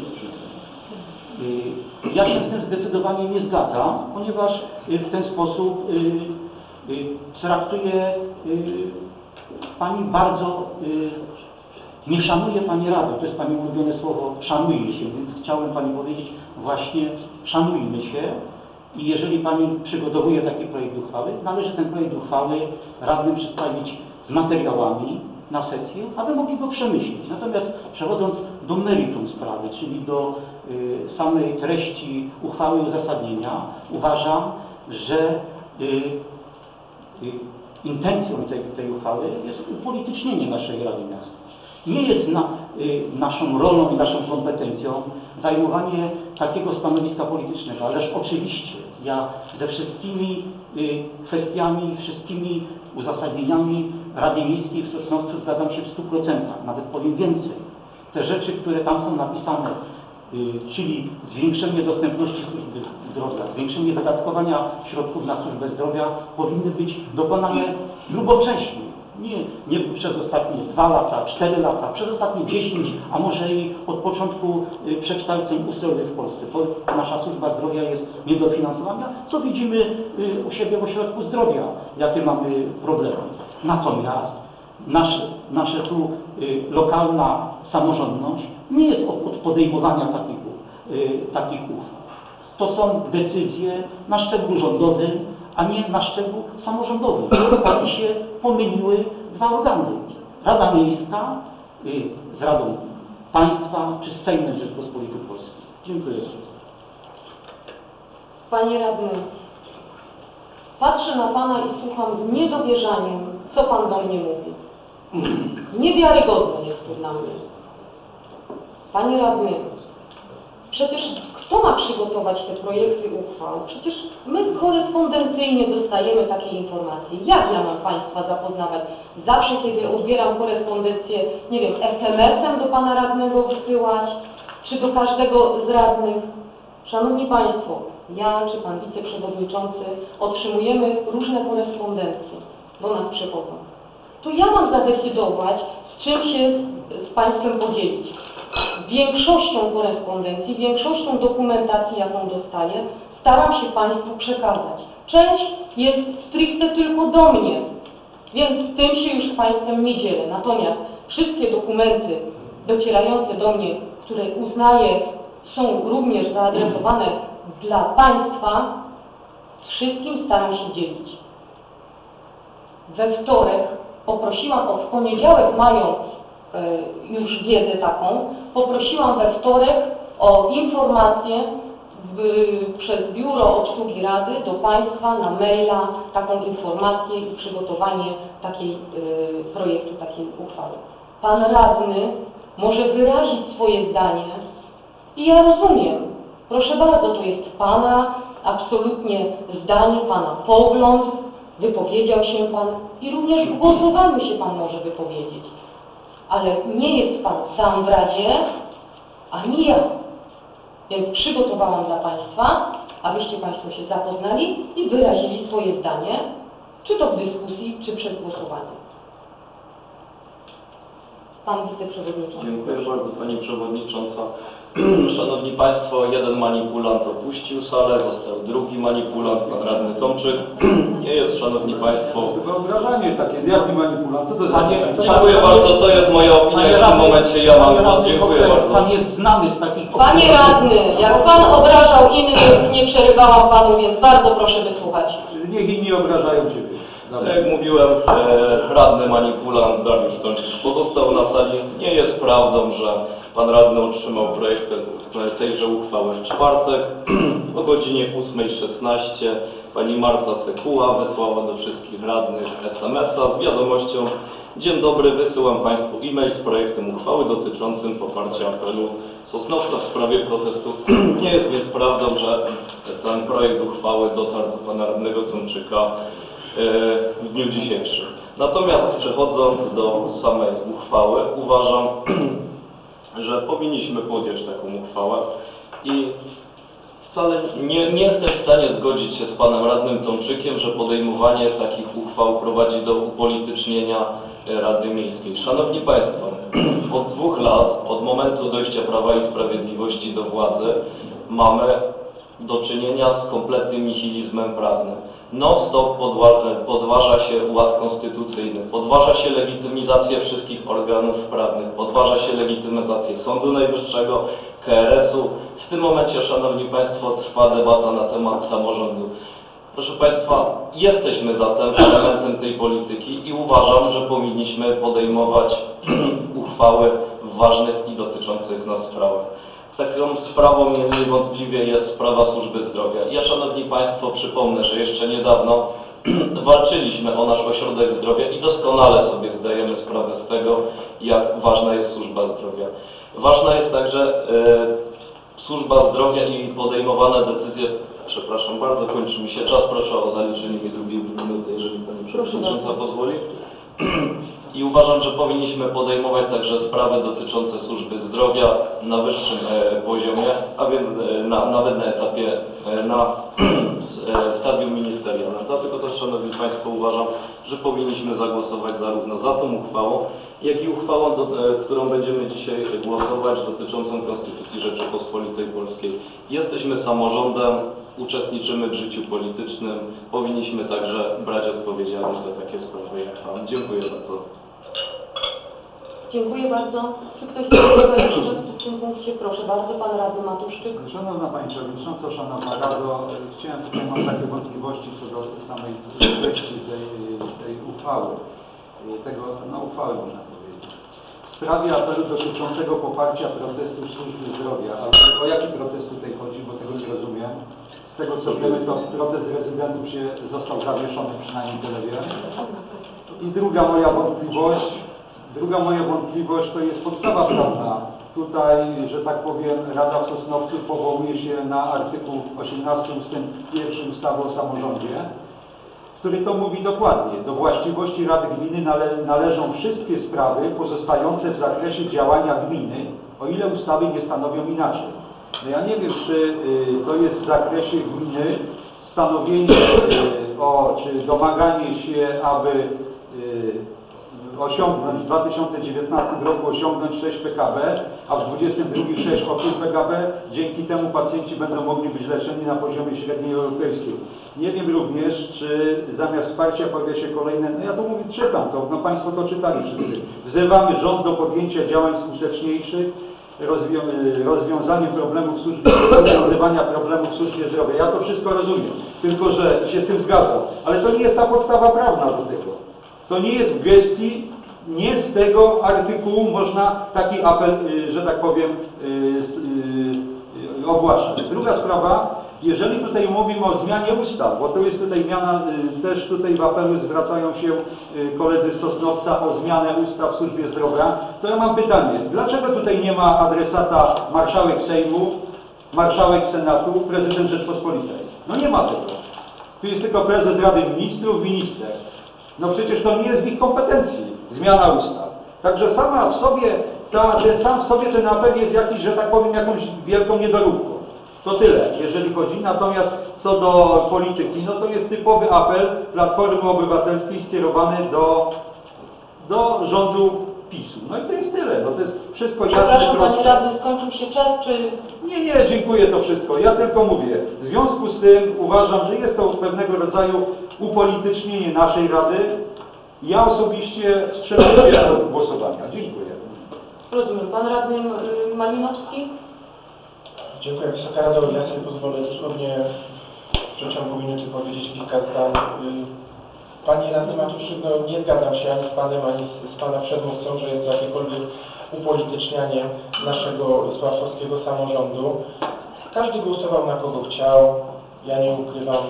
Ja się z tym zdecydowanie nie zgadzam, ponieważ w ten sposób traktuje Pani bardzo, nie szanuje Pani Rady, to jest Pani ulubione słowo, szanuje się, więc chciałem Pani powiedzieć właśnie szanujmy się i jeżeli Pani przygotowuje taki projekt uchwały, należy ten projekt uchwały radnym przedstawić z materiałami na sesję, aby mogli go przemyśleć. Natomiast przechodząc do meritum sprawy, czyli do y, samej treści uchwały i uzasadnienia, uważam, że y, y, intencją tej, tej uchwały jest upolitycznienie naszej Rady Miasta. Nie jest na, y, naszą rolą i naszą kompetencją zajmowanie takiego stanowiska politycznego. Ależ oczywiście ja ze wszystkimi y, kwestiami, wszystkimi uzasadnieniami Rady Miejskiej w Sosnowcu zgadzam się w stu procentach, nawet powiem więcej. Te rzeczy, które tam są napisane, y, czyli zwiększenie dostępności służby zdrowia, zwiększenie wydatkowania środków na służbę zdrowia powinny być dokonane grubocześnie. Nie, nie przez ostatnie dwa lata, cztery lata, przez ostatnie dziesięć, a może i od początku y, przekształceń ustrojowych w Polsce. To nasza służba zdrowia jest niedofinansowana, co widzimy y, u siebie w ośrodku zdrowia, jakie mamy problemy. Natomiast nasze, nasze tu y, lokalna samorządność nie jest od, od podejmowania takich, y, takich uchwał. To są decyzje na szczeblu rządowym, a nie na szczeblu samorządowym. Tam się pomyliły dwa organy. Rada Miejska y, z Radą Państwa czy z Sejmem Rzeczypospolitej Polskiej. Dziękuję. Panie radny, patrzę na Pana i słucham z niedowierzaniem, co Pan do mnie mówi. Niewiarygodne jest to dla mnie. Panie radny, przecież kto ma przygotować te projekty uchwał? Przecież my korespondencyjnie dostajemy takie informacje. Jak ja mam Państwa zapoznawać? Zawsze, kiedy odbieram korespondencję, nie wiem, es em esem do Pana radnego wysyłać, czy do każdego z radnych? Szanowni Państwo, ja czy Pan Wiceprzewodniczący otrzymujemy różne korespondencje, do nas przychodzą. To ja mam zadecydować, z czym się z Państwem podzielić. Większością korespondencji, większością dokumentacji, jaką dostaję, staram się Państwu przekazać. Część jest stricte tylko do mnie, więc tym się już z Państwem nie dzielę. Natomiast wszystkie dokumenty docierające do mnie, które uznaję są również zaadresowane dla Państwa, z wszystkim staram się dzielić. We wtorek poprosiłam, o w poniedziałek mając już wiedzę taką, poprosiłam we wtorek o informację w, przez Biuro Obsługi Rady do Państwa na maila, taką informację i przygotowanie takiej y, projektu, takiej uchwały. Pan radny może wyrazić swoje zdanie i ja rozumiem. Proszę bardzo, to jest Pana absolutnie zdanie, Pana pogląd, wypowiedział się Pan i również w głosowaniu się Pan może wypowiedzieć. Ale nie jest Pan sam w Radzie, ani ja. Więc przygotowałam dla Państwa, abyście Państwo się zapoznali i wyrazili swoje zdanie, czy to w dyskusji, czy przez głosowanie. Pan Wiceprzewodniczący. Dziękuję bardzo Pani Przewodnicząca. Szanowni Państwo, jeden manipulant opuścił salę, został drugi manipulant, Pan Radny Tomczyk. Nie jest, Szanowni Państwo... Wyobrażanie takie, jaki manipulant, co to za... Panie, dziękuję bardzo, to jest moja opinia, w tym momencie ja mam to. Dziękuję bardzo. Pan jest znany z takich... Panie radny, jak Pan obrażał innych, nie przerywałam Panu, więc bardzo proszę wysłuchać. Niech inni obrażają Ciebie. Tak jak mówiłem, e, radny manipulant Dariusz Tomczyk pozostał na sali. Nie jest prawdą, że Pan radny otrzymał projekt tejże uchwały w czwartek o godzinie ósmej szesnaście. Pani Marta Sekuła wysłała do wszystkich radnych es emesa z wiadomością: dzień dobry, wysyłam Państwu e-mail z projektem uchwały dotyczącym poparcia apelu Sosnowca w sprawie protestu. Nie jest więc prawdą, że ten projekt uchwały dotarł do Pana radnego Tomczyka w dniu dzisiejszym. Natomiast przechodząc do samej uchwały, uważam, że powinniśmy podjąć taką uchwałę i wcale nie, nie jestem w stanie zgodzić się z Panem Radnym Tomczykiem, że podejmowanie takich uchwał prowadzi do upolitycznienia Rady Miejskiej. Szanowni Państwo, od dwóch lat, od momentu dojścia Prawa i Sprawiedliwości do władzy, mamy do czynienia z kompletnym nihilizmem prawnym. Non-stop podważa się ład konstytucyjny, podważa się legitymizację wszystkich organów prawnych, podważa się legitymizację Sądu Najwyższego, K R S-u. W tym momencie, Szanowni Państwo, trwa debata na temat samorządu. Proszę Państwa, jesteśmy zatem elementem tej polityki i uważam, że powinniśmy podejmować uchwały w ważnych i dotyczących nas sprawach. Taką sprawą niewątpliwie jest sprawa służby zdrowia. Ja, Szanowni Państwo, przypomnę, że jeszcze niedawno walczyliśmy o nasz ośrodek zdrowia i doskonale sobie zdajemy sprawę z tego, jak ważna jest służba zdrowia. Ważna jest także e, służba zdrowia i podejmowane decyzje. Przepraszam bardzo, kończy mi się czas. Proszę o zaliczenie mi drugiej minuty, jeżeli Pani Przewodnicząca pozwoli. I uważam, że powinniśmy podejmować także sprawy dotyczące służby zdrowia na wyższym e, poziomie, a więc e, na, nawet na etapie, e, na e, stadium ministerialnym. Dlatego też, Szanowni Państwo, uważam, że powinniśmy zagłosować zarówno za tą uchwałą, jak i uchwałą, do, e, którą będziemy dzisiaj głosować, dotyczącą Konstytucji Rzeczypospolitej Polskiej. Jesteśmy samorządem, uczestniczymy w życiu politycznym, powinniśmy także brać odpowiedzialność za takie sprawy jak Pan. Dziękuję bardzo. Dziękuję bardzo. Czy ktoś chce jeszcze w tym punkcie? Proszę bardzo, Pan Radny Matuszczyk. Szanowna Pani Przewodnicząca, Szanowna Rado, chciałem tutaj, mam takie wątpliwości co do samej treści tej, tej uchwały, tego, no uchwały można powiedzieć. W sprawie apelu dotyczącego poparcia protestu służby zdrowia, ale o jaki protest tutaj chodzi, bo tego nie rozumiem. Z tego co wiemy, to protest rezydentów się został zawieszony, przynajmniej tyle wiem. I druga moja wątpliwość, druga moja wątpliwość to jest podstawa prawna. Tutaj, że tak powiem, Rada w Sosnowcu powołuje się na artykuł osiemnasty ustęp pierwszy ustawy o samorządzie, który to mówi dokładnie. Do właściwości Rady Gminy nale należą wszystkie sprawy pozostające w zakresie działania gminy, o ile ustawy nie stanowią inaczej. No ja nie wiem, czy y, to jest w zakresie gminy stanowienie y, o, czy domaganie się, aby y, osiągnąć w dwa tysiące dziewiętnastym roku osiągnąć sześć P K B, a w dwudziestym drugim sześć przecinek osiem P K B. Dzięki temu pacjenci będą mogli być leczeni na poziomie średniej europejskiej. Nie wiem również, czy zamiast wsparcia pojawia się kolejne, no ja to mówię, czytam to, no Państwo to czytali wszyscy. Wzywamy rząd do podjęcia działań skuteczniejszych, rozwią rozwiązanie problemów w służbie zdrowia, rozwiązywania problemów w służbie zdrowia. Ja to wszystko rozumiem, tylko że się z tym zgadzam. Ale to nie jest ta podstawa prawna do tego. To nie jest w gestii, nie z tego artykułu można taki apel, że tak powiem, ogłaszać. Druga sprawa, jeżeli tutaj mówimy o zmianie ustaw, bo to jest tutaj zmiana, też tutaj w apelu zwracają się koledzy z Sosnowca o zmianę ustaw w służbie zdrowia, to ja mam pytanie, dlaczego tutaj nie ma adresata marszałek Sejmu, marszałek Senatu, prezydent Rzeczpospolitej? No nie ma tego. Tu jest tylko prezes Rady Ministrów, minister. No przecież to nie jest w ich kompetencji, zmiana ustaw. Także sama w sobie, ta, ten, sam w sobie ten apel jest jakiś, że tak powiem, jakąś wielką niedoróbką. To tyle, jeżeli chodzi. Natomiast co do polityki, no to jest typowy apel Platformy Obywatelskiej skierowany do, do rządu PiSu. No i to jest tyle. No to jest wszystko jasne. Przepraszam, Panie Radny, skończył się czas, czy... Nie, nie, dziękuję, to wszystko. Ja tylko mówię. W związku z tym uważam, że jest to pewnego rodzaju upolitycznienie naszej Rady. Ja osobiście wstrzymam się do głosowania. Dziękuję. Rozumiem. Pan Radny Malinowski? Dziękuję Wysoka Rado. Ja sobie pozwolę dosłownie w przeciągu minuty powiedzieć kilka zdań. Panie Radny Matuszczyk, no nie zgadzam się ani z Panem, ani z, z Pana przedmówcą, że jest to jakiekolwiek upolitycznianie naszego sławkowskiego samorządu. Każdy głosował na kogo chciał. Ja nie ukrywam,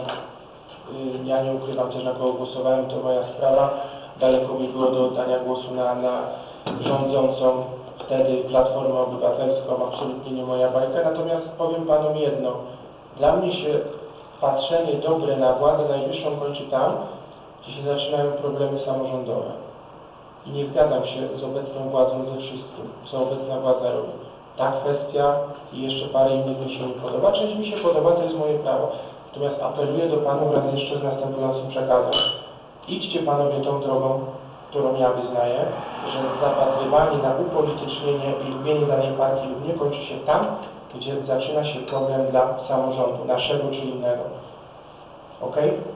ja nie ukrywam też na kogo głosowałem, to moja sprawa. Daleko mi było do oddania głosu na, na rządzącą wtedy Platformę Obywatelską, absolutnie nie moja bajka. Natomiast powiem Panom jedno. Dla mnie się patrzenie dobre na władzę najwyższą kończy tam, gdzie się zaczynają problemy samorządowe. I nie zgadzam się z obecną władzą ze wszystkim, co obecna władza robi. Ta kwestia i jeszcze parę innych mi się nie podoba. Część mi się podoba, to jest moje prawo. Natomiast apeluję do Panów raz jeszcze z następującym przekazem. Idźcie Panowie tą drogą, którą ja wyznaję, że zapatrywanie na upolitycznienie i lubienie danej partii lub nie kończy się tam, gdzie zaczyna się problem dla samorządu, naszego czy innego. Ok?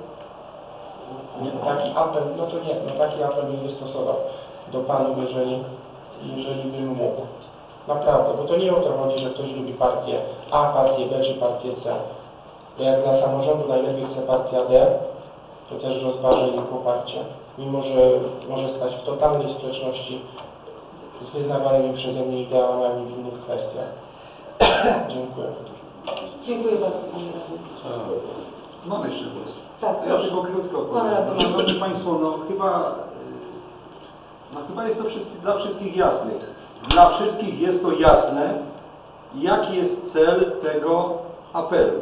Taki apel, no to nie, no taki apel bym wystosował do Panów, jeżeli, jeżeli bym mógł. Naprawdę, bo to nie o to chodzi, że ktoś lubi partię A, partię B czy partię C. Bo jak dla samorządu najlepiej chce partia D, to też rozważę jej poparcie, mimo że może stać w totalnej sprzeczności z wyznawanymi przeze mnie ideałami w innych kwestiach. Dziękuję. Dziękuję bardzo, Panie Radny. Mam jeszcze głos. Tak, Ja tylko krótko powiem. Szanowni Państwo, no chyba No chyba jest to wszyscy, dla wszystkich jasne. Dla wszystkich jest to jasne, jaki jest cel tego apelu.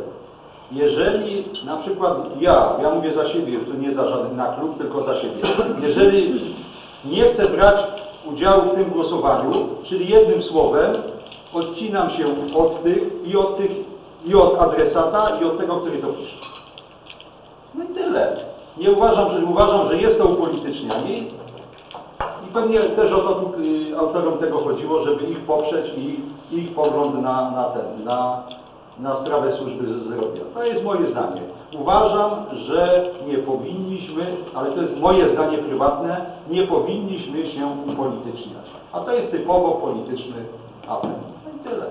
Jeżeli na przykład ja, ja mówię za siebie, to nie za żaden na klub, tylko za siebie, jeżeli nie chcę brać udziału w tym głosowaniu, czyli jednym słowem odcinam się od tych i od tych i od adresata i od tego, który to pisze. No i tyle. Nie uważam, że uważam, że jest to upolitycznianie i pewnie też o to y, autorom tego chodziło, żeby ich poprzeć i ich, ich pogląd na, na ten, na, na sprawę służby zdrowia. To jest moje zdanie. Uważam, że nie powinniśmy, ale to jest moje zdanie prywatne, nie powinniśmy się upolityczniać. A to jest typowo polityczny apel. No i tyle.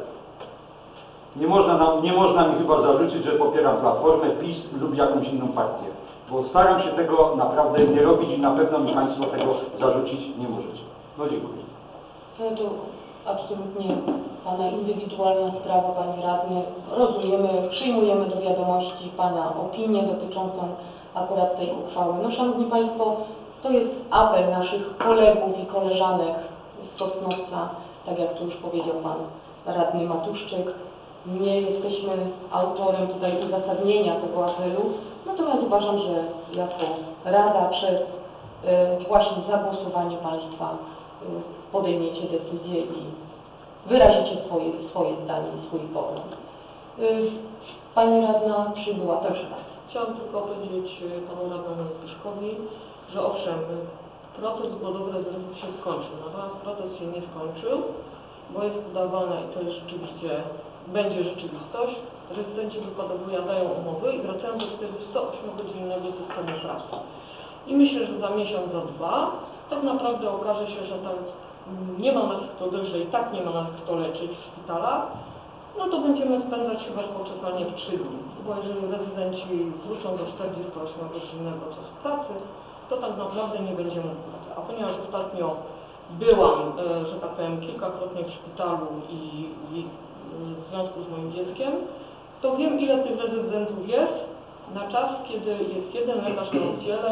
Nie można, nam, nie można mi chyba zarzucić, że popieram Platformę, PiS lub jakąś inną partię. Bo staram się tego naprawdę nie robić i na pewno mi Państwo tego zarzucić nie możecie. No dziękuję. No to absolutnie Pana indywidualna sprawa, Panie Radny. Rozumiemy, przyjmujemy do wiadomości Pana opinię dotyczącą akurat tej uchwały. No Szanowni Państwo, to jest apel naszych kolegów i koleżanek z Sosnowca, tak jak to już powiedział Pan Radny Matuszczyk. Nie jesteśmy autorem tutaj uzasadnienia tego apelu, natomiast uważam, że jako Rada przez y, właśnie zagłosowanie Państwa y, podejmiecie decyzję i wyrazicie swoje, swoje zdanie i swój pogląd. Y, Pani Radna przybyła, proszę bardzo. Chciałam tylko powiedzieć Panu Radnemu Zbyszkowi, że owszem, proces budowy rezerwów się skończył, natomiast proces się nie skończył, bo jest udawana i to jest rzeczywiście będzie rzeczywistość, rezydenci wypowiadają umowy i wracają do czterdziestoosmiogodzinnego systemu pracy. I myślę, że za miesiąc, za dwa, tak naprawdę okaże się, że tam nie ma nas kto leczyć, że i tak nie ma nas kto leczyć w szpitalach, no to będziemy spędzać chyba poczekalnie w trzy dni. Bo jeżeli rezydenci wrócą do czterdziestoośmiogodzinnego czasu pracy, to tak naprawdę nie będziemy pracy. A ponieważ ostatnio byłam, że tak powiem, kilkakrotnie w szpitalu i, i w związku z moim dzieckiem, to wiem, ile tych rezydentów jest na czas, kiedy jest jeden lekarz na oddziale,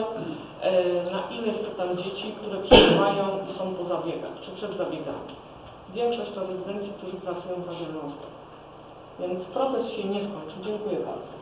na ile jest tam dzieci, które przebywają i są po zabiegach, czy przed zabiegami. Większość to rezydenci, którzy pracują za wieloma. Więc proces się nie skończy. Dziękuję bardzo.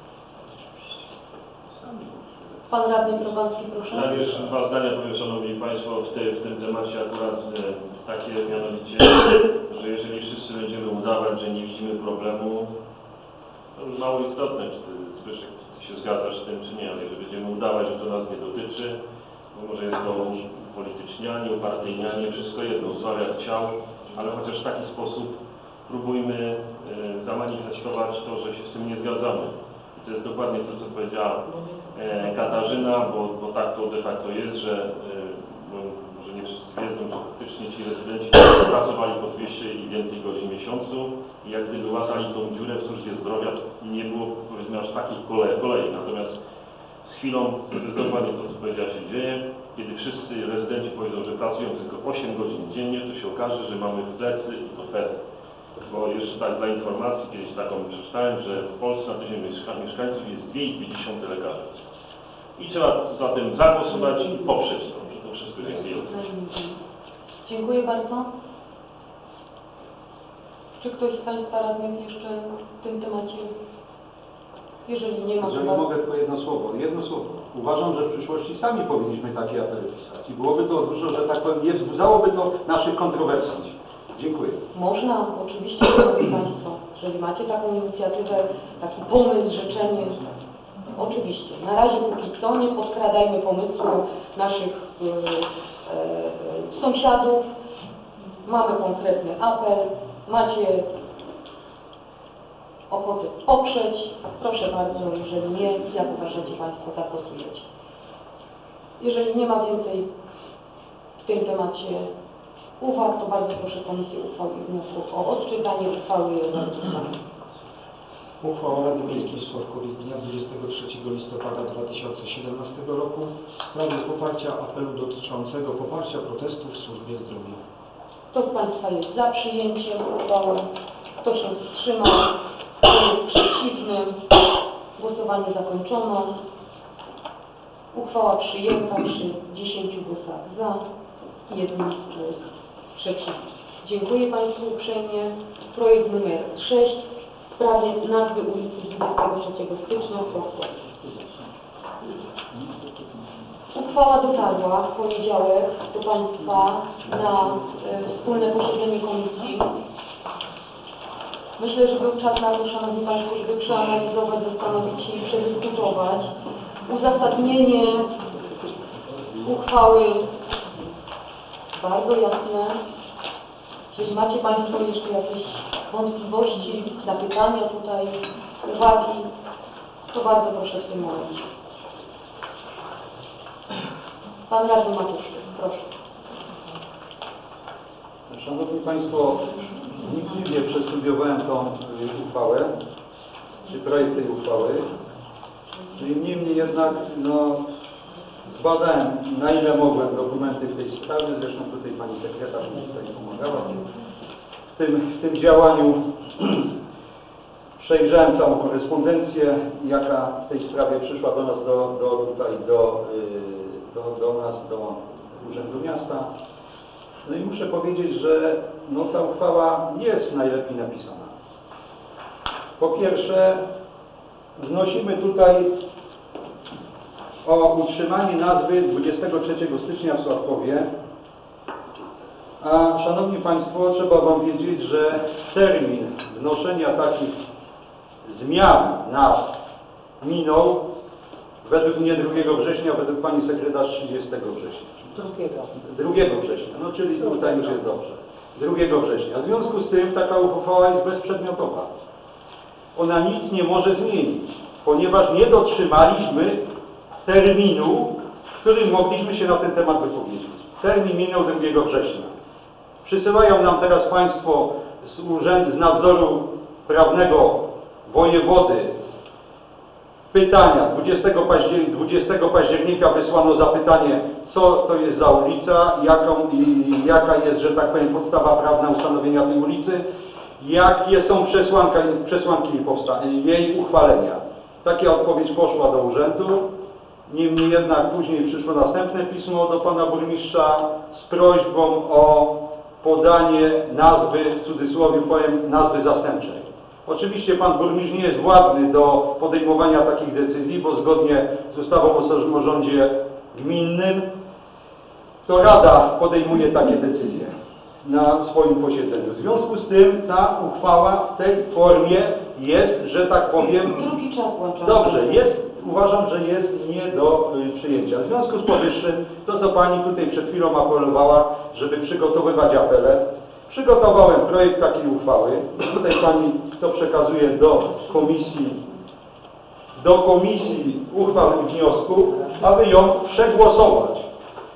Pan Radny Prowancki, proszę. Najpierw dwa zdania powiem, Szanowni Państwo, w, tej, w tym temacie akurat e, takie mianowicie, że jeżeli wszyscy będziemy udawać, że nie widzimy problemu, to już mało istotne, czy ty, Zbyszek, ty się zgadzasz z tym, czy nie, ale jeżeli będziemy udawać, że to nas nie dotyczy, bo może jest to upolitycznianie, upartyjnianie, wszystko jedno, zła jak chciał, ale chociaż w taki sposób próbujmy e, zamanifestować to, że się z tym nie zgadzamy. I to jest dokładnie to, co powiedziała e, Katarzyna, bo, bo tak to de facto jest, że e, może nie wszyscy wiedzą, że faktycznie ci rezydenci pracowali po dwieście i więcej godzin w miesiącu i jak gdyby łatali tą dziurę w służbie zdrowia i nie było, powiedzmy, aż takich kolei. kolei. Natomiast z chwilą, to jest dokładnie to, co powiedziała, się dzieje, kiedy wszyscy rezydenci powiedzą, że pracują tylko osiem godzin dziennie, to się okaże, że mamy w plecy i to fety. Bo jeszcze tak dla informacji, kiedyś taką przeczytałem, że w Polsce na tysiąc mieszkańców jest dwie i dwie dziesiąte lekarzy. I trzeba zatem zagłosować i poprzeć to, że to wszystko dziękuję. Dziękuję bardzo. Czy ktoś z Państwa radnych jeszcze w tym temacie? Jeżeli nie ma... Jeżeli chyba... mogę tylko jedno słowo. Jedno słowo. Uważam, że w przyszłości sami powinniśmy takie apele pisać. I byłoby to dużo, że tak powiem, nie wzbudzałoby to naszych kontrowersji. Dziękuję. Można, oczywiście, Szanowni Państwo, jeżeli macie taką inicjatywę, taki pomysł, życzenie, oczywiście. Na razie póki co nie podkradajmy pomysłu naszych e, e, sąsiadów. Mamy konkretny apel, macie ochotę poprzeć. Proszę bardzo, jeżeli nie, jak uważacie Państwo, zagłosujecie. Jeżeli nie ma więcej w tym temacie uwag, to bardzo proszę Komisję Uchwał i Wniosków o odczytanie uchwały i odczytanie. Uchwała Rady Miejskiej Sławkowic z dnia dwudziestego trzeciego listopada dwa tysiące siedemnastego roku w sprawie poparcia apelu dotyczącego poparcia protestów w służbie zdrowia. Kto z Państwa jest za przyjęciem uchwały? Kto się wstrzymał? Kto jest przeciwny? Głosowanie zakończono. Uchwała przyjęta przy dziesięciu głosach za. i jednym z przeciw. Dziękuję Państwu uprzejmie. Projekt numer sześć w sprawie nazwy ulicy dwudziestego trzeciego stycznia w Sławkowie. Uchwała dotarła w poniedziałek do Państwa na e, wspólne posiedzenie komisji. Myślę, że był czas na to, Szanowni Państwo, żeby przeanalizować, zastanowić się i przedyskutować uzasadnienie uchwały bardzo jasne. Jeśli macie Państwo jeszcze jakieś wątpliwości, zapytania tutaj, uwagi, to bardzo proszę w tym momencie. Pan Radny Matuszczyk, proszę. Szanowni Państwo, wnikliwie przestudiowałem tą uchwałę, czy projekt tej uchwały. Niemniej jednak no, zbadałem, na ile mogłem, dokumenty w tej sprawie. Zresztą tutaj Pani Sekretarz mi tutaj pomagała w tym, w tym działaniu. Przejrzałem całą korespondencję, jaka w tej sprawie przyszła do nas, do, do, tutaj, do, do, do nas, do Urzędu Miasta. No i muszę powiedzieć, że no, ta uchwała nie jest najlepiej napisana. Po pierwsze, wnosimy tutaj o utrzymanie nazwy dwudziestego trzeciego stycznia w Sławkowie, a Szanowni Państwo, trzeba Wam wiedzieć, że termin wnoszenia takich zmian nazw minął według mnie drugiego września, według Pani Sekretarz trzydziestego września. Drugiego. drugiego września, no czyli tutaj już jest dobrze. drugiego września. W związku z tym taka uchwała jest bezprzedmiotowa. Ona nic nie może zmienić, ponieważ nie dotrzymaliśmy terminu, w którym mogliśmy się na ten temat wypowiedzieć. Termin minął drugiego września. Przysyłają nam teraz Państwo z Urzędu z Nadzoru Prawnego Wojewody pytania. dwudziestego października wysłano zapytanie, co to jest za ulica, jaką, i jaka jest, że tak powiem, podstawa prawna ustanowienia tej ulicy, jakie są przesłanki, przesłanki jej uchwalenia. Taka odpowiedź poszła do urzędu. Niemniej jednak później przyszło następne pismo do Pana Burmistrza z prośbą o podanie nazwy, w cudzysłowie powiem, nazwy zastępczej. Oczywiście Pan Burmistrz nie jest władny do podejmowania takich decyzji, bo zgodnie z ustawą o samorządzie gminnym to Rada podejmuje takie decyzje na swoim posiedzeniu. W związku z tym ta uchwała w tej formie jest, że tak powiem, drugi czas włączamy. Dobrze, jest, uważam, że jest nie do y, przyjęcia. W związku z powyższym, to co Pani tutaj przed chwilą apelowała, żeby przygotowywać apele, przygotowałem projekt takiej uchwały. Tutaj Pani to przekazuje do komisji, do komisji uchwał i wniosków, aby ją przegłosować.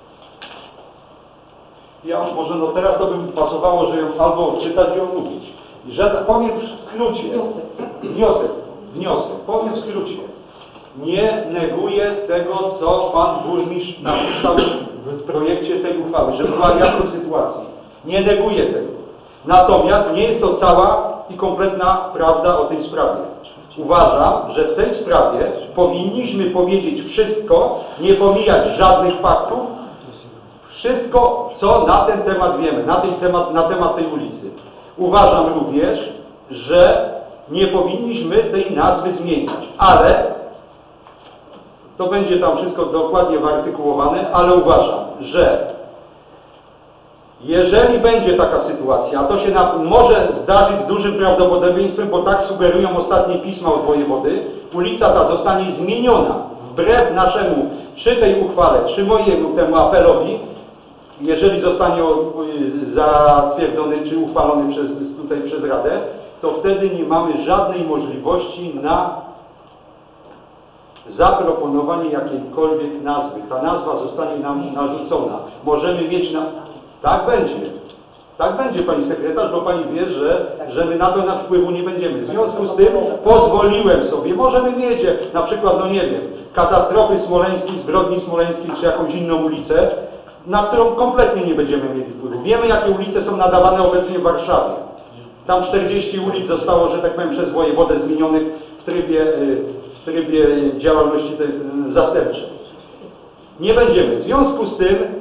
Ja może no teraz to by mi pasowało, że ją albo odczytać i omówić. Że tak powiem w skrócie, wniosek, wniosek, powiem w skrócie. Nie neguję tego, co Pan Burmistrz napisał w projekcie tej uchwały, że była jasna sytuacja. Nie neguję tego. Natomiast nie jest to cała i kompletna prawda o tej sprawie. Uważam, że w tej sprawie powinniśmy powiedzieć wszystko, nie pomijać żadnych faktów, wszystko, co na ten temat wiemy, na, ten temat, na temat tej ulicy. Uważam również, że nie powinniśmy tej nazwy zmieniać, ale to będzie tam wszystko dokładnie wyartykułowane, ale uważam, że jeżeli będzie taka sytuacja, a to się na, może zdarzyć z dużym prawdopodobieństwem, bo tak sugerują ostatnie pisma od wojewody, ulica ta zostanie zmieniona wbrew naszemu, czy tej uchwale, czy mojemu temu apelowi, jeżeli zostanie zatwierdzony, czy uchwalony przez, tutaj przez Radę, to wtedy nie mamy żadnej możliwości na zaproponowanie jakiejkolwiek nazwy. Ta nazwa zostanie nam narzucona. Możemy mieć na... Tak będzie. Tak będzie, Pani Sekretarz, bo Pani wie, że, że my na to na wpływu nie będziemy. W związku z tym pozwoliłem sobie, możemy mieć na przykład, no nie wiem, katastrofy smoleńskiej, zbrodni smoleńskiej, czy jakąś inną ulicę, na którą kompletnie nie będziemy mieli wpływu. Wiemy, jakie ulice są nadawane obecnie w Warszawie. Tam czterdzieści ulic zostało, że tak powiem, przez wojewodę zmienionych w trybie, w trybie działalności tej zastępczej. Nie będziemy. W związku z tym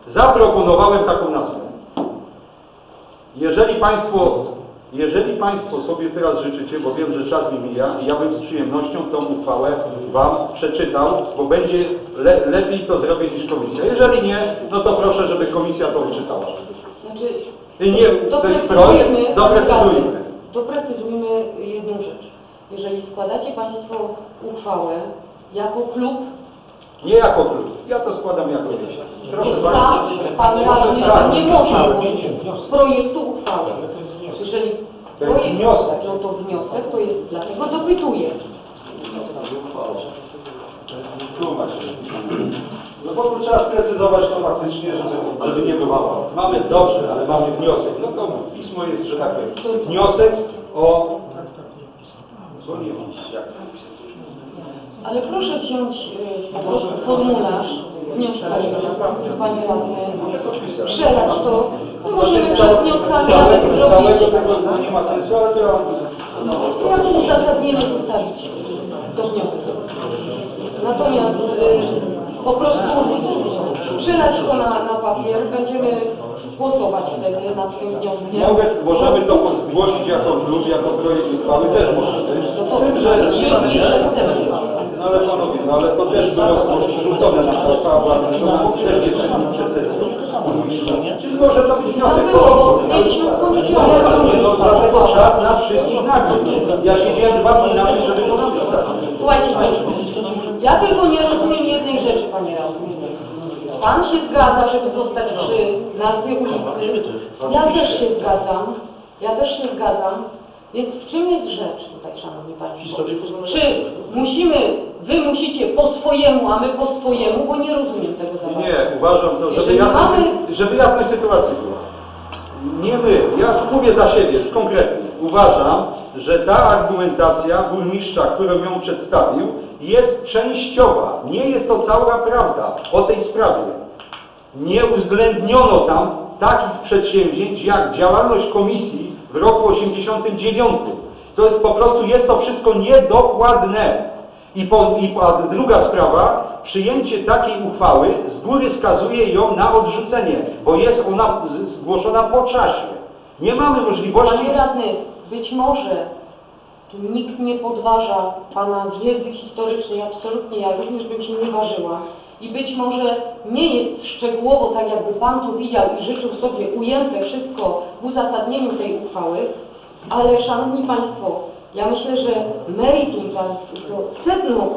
Zaproponowałem taką nazwę. Jeżeli Państwo, jeżeli Państwo sobie teraz życzycie, bo wiem, że czas mi mija, i ja bym z przyjemnością tą uchwałę Wam przeczytał, bo będzie le, lepiej to zrobić niż komisja. Jeżeli nie, no to proszę, żeby komisja to wyczytała. Znaczy, I nie, to jest projekt, doprecyzujmy. Doprecyzujmy jedną rzecz. Jeżeli składacie Państwo uchwałę jako klub, Nie jako klub. Ja to składam jako list. Proszę tak, Państwa. Pan radny tak, nie może z projektu uchwały. Jeżeli To jest projekt, wniosek. no to wniosek, to jest dlatego dopytuję. No bo tu trzeba sprecyzować to faktycznie, żeby, żeby nie było. Mamy dobrze, ale mamy wniosek. No to pismo jest, że tak powiem. Wniosek o... Co nie wiem, jak to napisać? Ale proszę wziąć y, formularz wnioskowy, Panie Radny, przelać to, no możemy przed wnioskami nawet zrobić. Całego tego nie ma sensu, ale to ja... Jak uzasadnienie zostawić do wniosku. Natomiast y, po prostu przelać to na, na papier, będziemy głosować wtedy nad tym wnioskiem. Mogę, możemy to zgłosić jako klub, jako projekt uchwały też możemy. No to, że... że No ale panowie, no ale to też było zrzucone na portała, to na czterdzieści minut przed sesją. Czyli może to być wniosek po prostu. Nie, no dlatego czas na wszystkich nagród. Ja siedziałem dwa dni na tym, żeby to napisać. Słuchajcie Państwo, ja tylko nie rozumiem jednej rzeczy, Panie Radny. Pan się zgadza, żeby zostać przy nazwie ulicy. Ja też się zgadzam. Ja też się zgadzam. Więc w czym jest rzecz tutaj, Szanowni Państwo? Czy musimy, Wy musicie po swojemu, a my po swojemu, bo nie rozumiem tego za bardzo. Nie, uważam to, żeby Jeżeli jasna, mamy... żeby jasnej sytuacji była. Nie my, ja mówię za siebie konkretnie. Uważam, że ta argumentacja burmistrza, którą ją przedstawił, jest częściowa. Nie jest to cała prawda o tej sprawie. Nie uwzględniono tam takich przedsięwzięć jak działalność komisji w roku osiemdziesiątym dziewiątym. To jest po prostu, jest to wszystko niedokładne. I, po, i a druga sprawa, przyjęcie takiej uchwały z góry skazuje ją na odrzucenie, bo jest ona zgłoszona po czasie. Nie mamy możliwości... Panie Radny, być może tu nikt nie podważa Pana wiedzy historycznej, absolutnie ja również bym się nie ważyła. I być może nie jest szczegółowo tak, jakby Pan to widział i życzył sobie ujęte wszystko w uzasadnieniu tej uchwały, ale Szanowni Państwo, ja myślę, że meritum, to sedno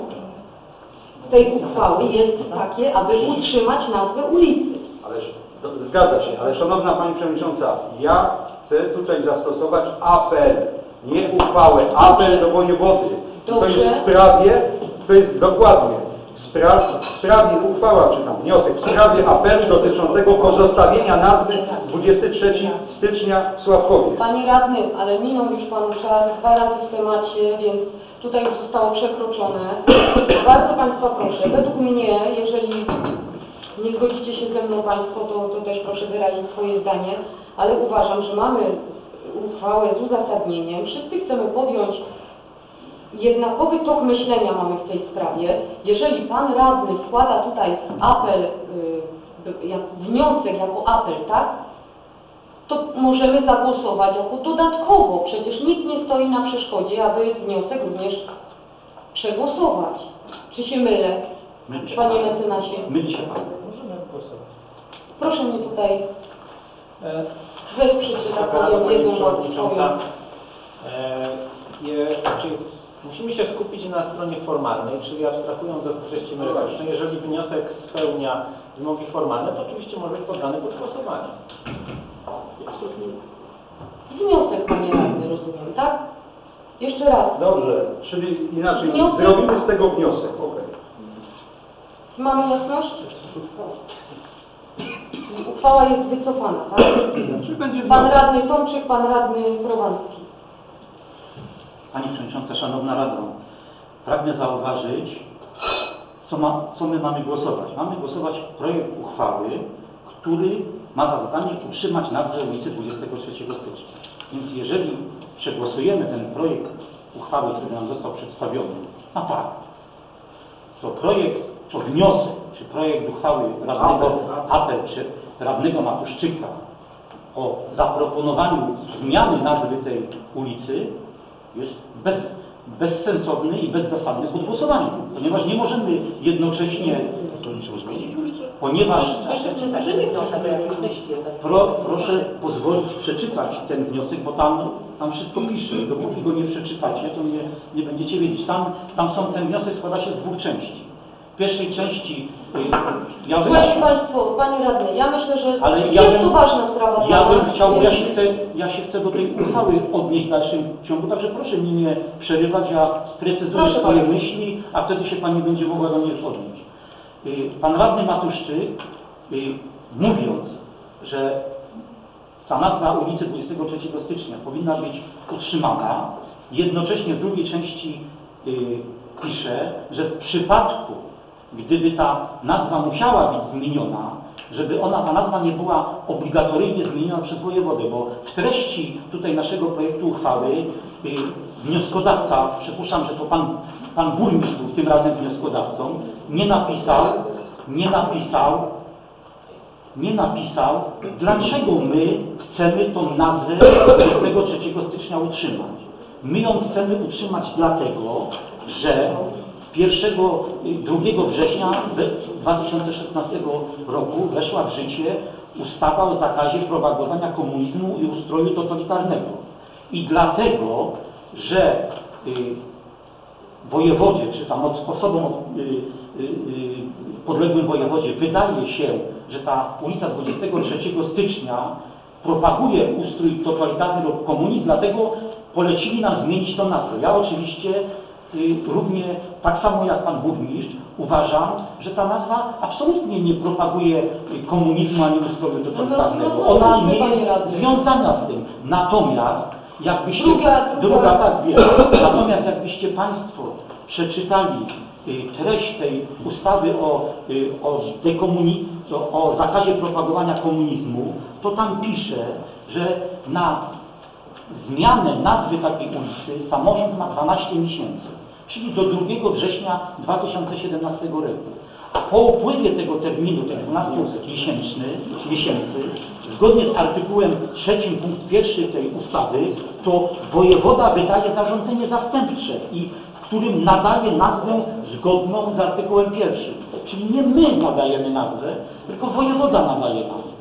tej uchwały jest takie, aby utrzymać nazwę ulicy. Ależ, to, zgadza się, ale Szanowna Pani Przewodnicząca, ja chcę tutaj zastosować apel, nie uchwałę, apel do wojewody. To jest w sprawie, to jest dokładnie, w sprawie, w sprawie uchwała, czy tam wniosek, w sprawie apelu dotyczącego pozostawienia nazwy dwudziestego trzeciego stycznia w Sławkowie. Panie Radny, ale minął już Panu czas, dwa razy w temacie, więc tutaj już zostało przekroczone. Bardzo Państwa proszę, według mnie, jeżeli nie zgodzicie się ze mną Państwo, to, to też proszę wyrazić swoje zdanie, ale uważam, że mamy uchwałę z uzasadnieniem. Wszyscy chcemy podjąć jednakowy tok myślenia mamy w tej sprawie. Jeżeli Pan Radny składa tutaj apel, yy, jak wniosek jako apel, tak? To możemy zagłosować jako dodatkowo. Przecież nikt nie stoi na przeszkodzie, aby wniosek również przegłosować. Czy się mylę, Myli się Panie Pan. mecenasie? Myli się Pan. Możemy głosować. Proszę mnie tutaj E, wesprzeć, że tak Taka powiem, Pani wiedzą Przewodnicząca, swoją. e, je, znaczy, musimy się skupić na stronie formalnej, czyli abstrahując od treści merytorycznej. Jeżeli wniosek spełnia wymogi formalne, to oczywiście może być poddany pod głosowanie. Wniosek, Panie Radny, rozumiem, tak? Jeszcze raz. Dobrze, czyli inaczej, Wniosek? zrobimy z tego wniosek, okej. Mamy jasność? Uchwała jest wycofana, tak? Czy będzie Pan wniosek? Radny Tomczyk, Pan Radny Prowancki. Pani Przewodnicząca, Szanowna Rado, pragnę zauważyć, co, ma, co my mamy głosować. Mamy głosować projekt uchwały, który ma za zadanie utrzymać nazwę ulicy dwudziestego trzeciego stycznia. Więc jeżeli przegłosujemy ten projekt uchwały, który nam został przedstawiony, no tak, to projekt, to wniosek, czy projekt uchwały radnego, apel, czy radnego Matuszczyka o zaproponowaniu zmiany nazwy tej ulicy jest bez, bezsensowny i bezzasadny pod głosowaniem, ponieważ nie możemy jednocześnie, ponieważ pro, proszę pozwolić przeczytać ten wniosek, bo tam, tam wszystko pisze. Dopóki go nie przeczytacie, to nie, nie będziecie wiedzieć. Tam, tam są, ten wniosek składa się z dwóch części. W pierwszej części y, ja bym... Słuchajcie Państwo, Panie Radny, ja myślę, że ale jest ja bym, to ważna sprawa. Ja dla bym nas. chciał, ja się, chcę, ja się chcę do tej uchwały odnieść w dalszym ciągu, także proszę mi nie przerywać, ja sprecyzuję Proszę swoje bardzo. myśli, a wtedy się Pani będzie mogła do mnie odnieść. Y, Pan radny Matuszczyk, y, mówiąc, że ta nazwa ulicy dwudziestego trzeciego stycznia powinna być utrzymana, jednocześnie w drugiej części y, pisze, że w przypadku, gdyby ta nazwa musiała być zmieniona, żeby ona, ta nazwa nie była obligatoryjnie zmieniona przez wojewodę, bo w treści tutaj naszego projektu uchwały y, wnioskodawca, przypuszczam, że to pan, pan burmistrz był tym razem wnioskodawcą, nie napisał, nie napisał, nie napisał, dlaczego my chcemy tą nazwę dwudziestego trzeciego stycznia utrzymać. My ją chcemy utrzymać dlatego, że pierwszego, drugiego września dwa tysiące szesnastego roku weszła w życie ustawa o zakazie propagowania komunizmu i ustroju totalitarnego. I dlatego, że y, wojewodzie, czy tam osobom y, y, y, podległym wojewodzie wydaje się, że ta ulica dwudziestego trzeciego stycznia propaguje ustrój totalitarny lub komunizm, dlatego polecili nam zmienić tą nazwę. Ja oczywiście y, równie tak samo jak pan burmistrz uważam, że ta nazwa absolutnie nie propaguje komunizmu ani ustroju totalitarnego. Ona nie jest związana z tym. Natomiast jakbyście, druga, druga. druga tak wiem, natomiast jakbyście Państwo przeczytali y, treść tej ustawy o, y, o, dekomuni, o, o zakazie propagowania komunizmu, to tam pisze, że na zmianę nazwy takiej ulicy samorząd ma dwanaście miesięcy, czyli do drugiego września dwa tysiące siedemnastego roku. A po upływie tego terminu, tych dwunastu miesięcy, zgodnie z artykułem trzecim punkt pierwszy tej ustawy, to wojewoda wydaje zarządzenie zastępcze, i w którym nadaje nazwę zgodną z artykułem pierwszym. Czyli nie my nadajemy nazwę, tylko wojewoda nadaje nazwę.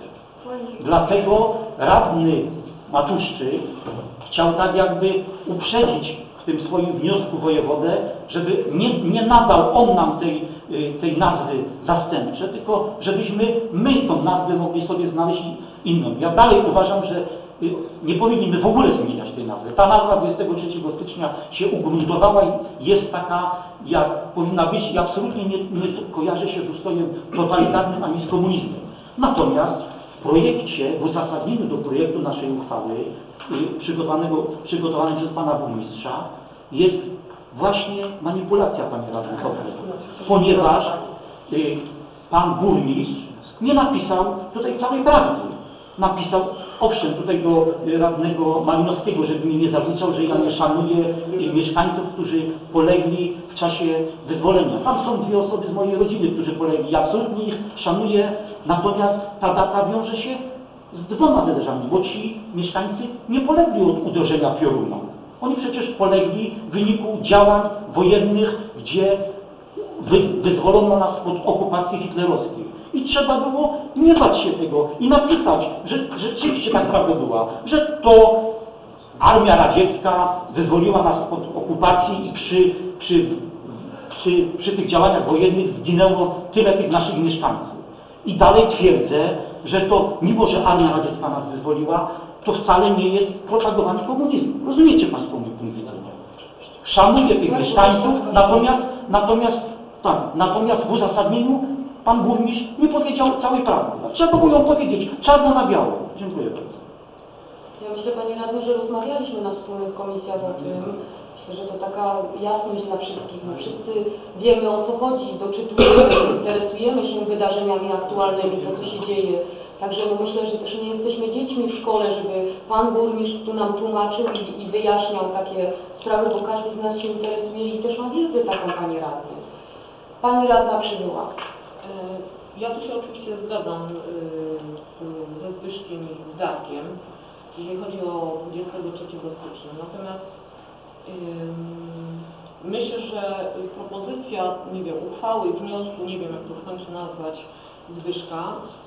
Dlatego radny Matuszczyk chciał tak jakby uprzedzić w tym swoim wniosku wojewodę, żeby nie, nie nadał on nam tej, tej nazwy zastępczej, tylko żebyśmy my tą nazwę mogli sobie znaleźć inną. Ja dalej uważam, że nie powinniśmy w ogóle zmieniać tej nazwy. Ta nazwa dwudziestego trzeciego stycznia się ugruntowała i jest taka, jak powinna być, i absolutnie nie, nie kojarzy się z ustrojem totalitarnym ani z komunizmem. Natomiast w projekcie, w uzasadnieniu do projektu naszej uchwały, przygotowanego, przygotowanym przez pana burmistrza, jest właśnie manipulacja, panie radny, ponieważ y, pan burmistrz nie napisał tutaj całej prawdy. Napisał, owszem, tutaj do radnego Malinowskiego, żeby mi nie zarzucał, że ja nie szanuję y, mieszkańców, którzy polegli w czasie wyzwolenia. Tam są dwie osoby z mojej rodziny, którzy polegli. Ja absolutnie ich szanuję, natomiast ta data wiąże się z dwoma wydarzeniami, bo ci mieszkańcy nie polegli od uderzenia pioruną. Oni przecież polegli w wyniku działań wojennych, gdzie wy, wyzwolono nas spod okupacji hitlerowskiej. I trzeba było nie bać się tego i napisać, że, że rzeczywiście tak prawda była, że to armia radziecka wyzwoliła nas spod okupacji i przy, przy, przy, przy tych działaniach wojennych zginęło tyle tych naszych mieszkańców. I dalej twierdzę, że to, mimo że armia radziecka nas wyzwoliła, to wcale nie jest propagowanie komunizmu. Rozumiecie Państwo mój punkt widzenia? Szanuję tych mieszkańców, natomiast, natomiast, tak, natomiast w uzasadnieniu pan burmistrz nie powiedział całej prawdy. Trzeba było ją powiedzieć czarno na biało. Dziękuję bardzo. Ja myślę, panie radny, że rozmawialiśmy na wspólnych komisjach o tym. Myślę, że to taka jasność dla wszystkich. My wszyscy wiemy, o co chodzi, doczytujemy, interesujemy się wydarzeniami aktualnymi, to co się dzieje. Także no myślę, że też nie jesteśmy dziećmi w szkole, żeby pan burmistrz tu nam tłumaczył i, i wyjaśniał takie sprawy, bo każdy z nas się interesuje i też ma wiedzę taką, pani radny. Pani radna Przybyła. Ja tu się oczywiście zgadzam y, z- ze Zbyszkiem i z Darkiem, jeżeli chodzi o dwudziestego trzeciego stycznia. Natomiast ym, myślę, że propozycja, nie wiem, uchwały, wniosku, nie wiem jak to w końcu nazwać, Zbyszka,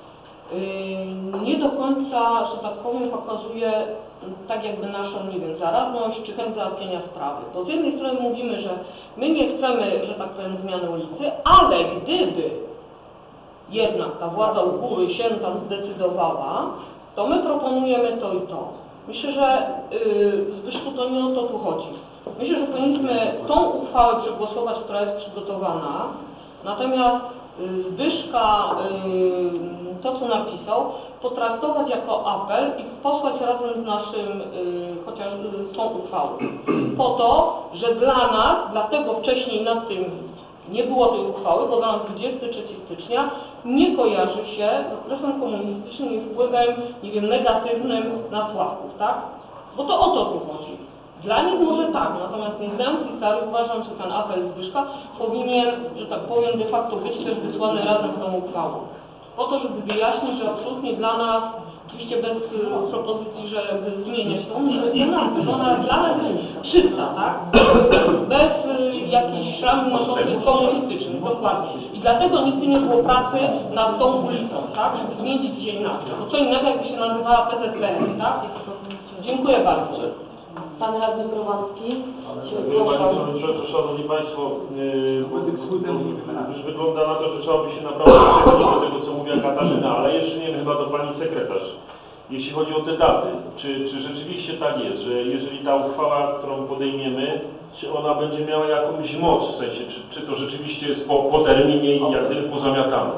ym, nie do końca, że tak powiem, pokazuje tak jakby naszą, nie wiem, zaradność czy chęć załatwienia sprawy. Bo z jednej strony mówimy, że my nie chcemy, że tak powiem, zmiany ulicy, ale gdyby jednak ta władza u góry się tam zdecydowała, to my proponujemy to i to. Myślę, że yy, Zbyszku, to nie o to tu chodzi. Myślę, że powinniśmy tą uchwałę przegłosować, która jest przygotowana, natomiast yy, Zbyszka, yy, to co napisał, potraktować jako apel i posłać razem z naszym, yy, chociaż yy, tą uchwałą. Po to, że dla nas, dlatego wcześniej nad tym nie było tej uchwały, bo dla nas dwudziestego trzeciego stycznia nie kojarzy się z okresem komunistycznym i wpływem, nie wiem, negatywnym na Sławków, tak? Bo to o to tu chodzi. Dla nich może tak, natomiast nie znając historii uważam, że ten apel Zbyszka powinien, że tak powiem, de facto być też wysłany razem z tą uchwałą. Po to, żeby wyjaśnić, że absolutnie dla nas, oczywiście bez y, propozycji, żeby zmieniać tą, że dla nas, że ona dla nas jest czysta, tak? Bez y, jakichś szram noszących komunistycznych, dokładnie. I dlatego nigdy nie było pracy nad tą ulicą, tak? Żeby zmienić dzień nazwy. Bo co innego jakby się nazywała P Z P R, tak? Dziękuję bardzo. Pan radny Prowancki się Panie zgłaszał. Przewodniczący, Szanowni Państwo, yy, już wygląda na to, że trzeba by się naprawdę przekonać do tego, co mówiła Katarzyna, ale jeszcze nie wiem, chyba do Pani Sekretarz. Jeśli chodzi o te daty, czy, czy rzeczywiście tak jest, że jeżeli ta uchwała, którą podejmiemy, czy ona będzie miała jakąś moc, w sensie, czy, czy to rzeczywiście jest po, po terminie i jak gdyby pozamiatane?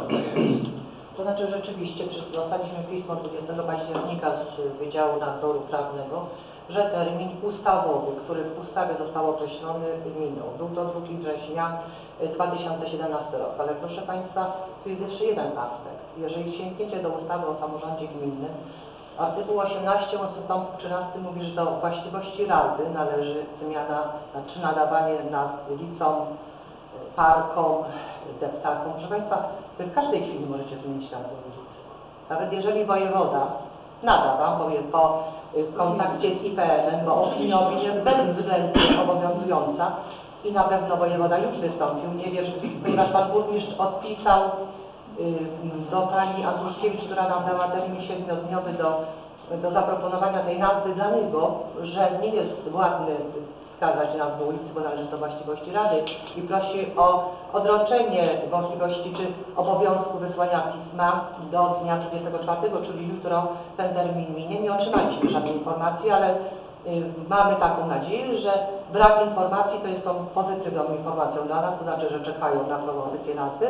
To znaczy rzeczywiście dostaliśmy pismo dwudziestego października z Wydziału Nadzoru Prawnego, że termin ustawowy, który w ustawie został określony, minął. Był to drugiego września dwa tysiące siedemnastego rok. Ale proszę Państwa, tu jest jeszcze jeden aspekt. Jeżeli sięgniecie do ustawy o samorządzie gminnym, artykuł osiemnasty ustęp trzynasty mówi, że do właściwości Rady należy zmiana, czy nadawanie nazw ulicom, parkom, deptakom. Proszę Państwa, Wy w każdej chwili możecie zmienić nazwę ulicy. Nawet jeżeli wojewoda nada Wam, powiem po w kontakcie z I P N-em, bo opinia opinia jest bezwzględnie obowiązująca i na pewno wojewoda już wystąpił, nie wiem, ponieważ Pan Burmistrz odpisał y, do Pani Andruszkiewicz, która nam dała termin siedmiodniowy do, do zaproponowania tej nazwy dla niego, że nie jest władny wskazać nazwę ulicy, bo należy do właściwości Rady i prosi o odroczenie możliwości czy obowiązku wysłania pisma do dnia trzydziestego czwartego, czyli jutro ten termin minie. Nie otrzymaliśmy żadnej informacji, ale y, mamy taką nadzieję, że brak informacji to jest tą pozytywną informacją dla nas, to znaczy, że czekają na propozycję nazwy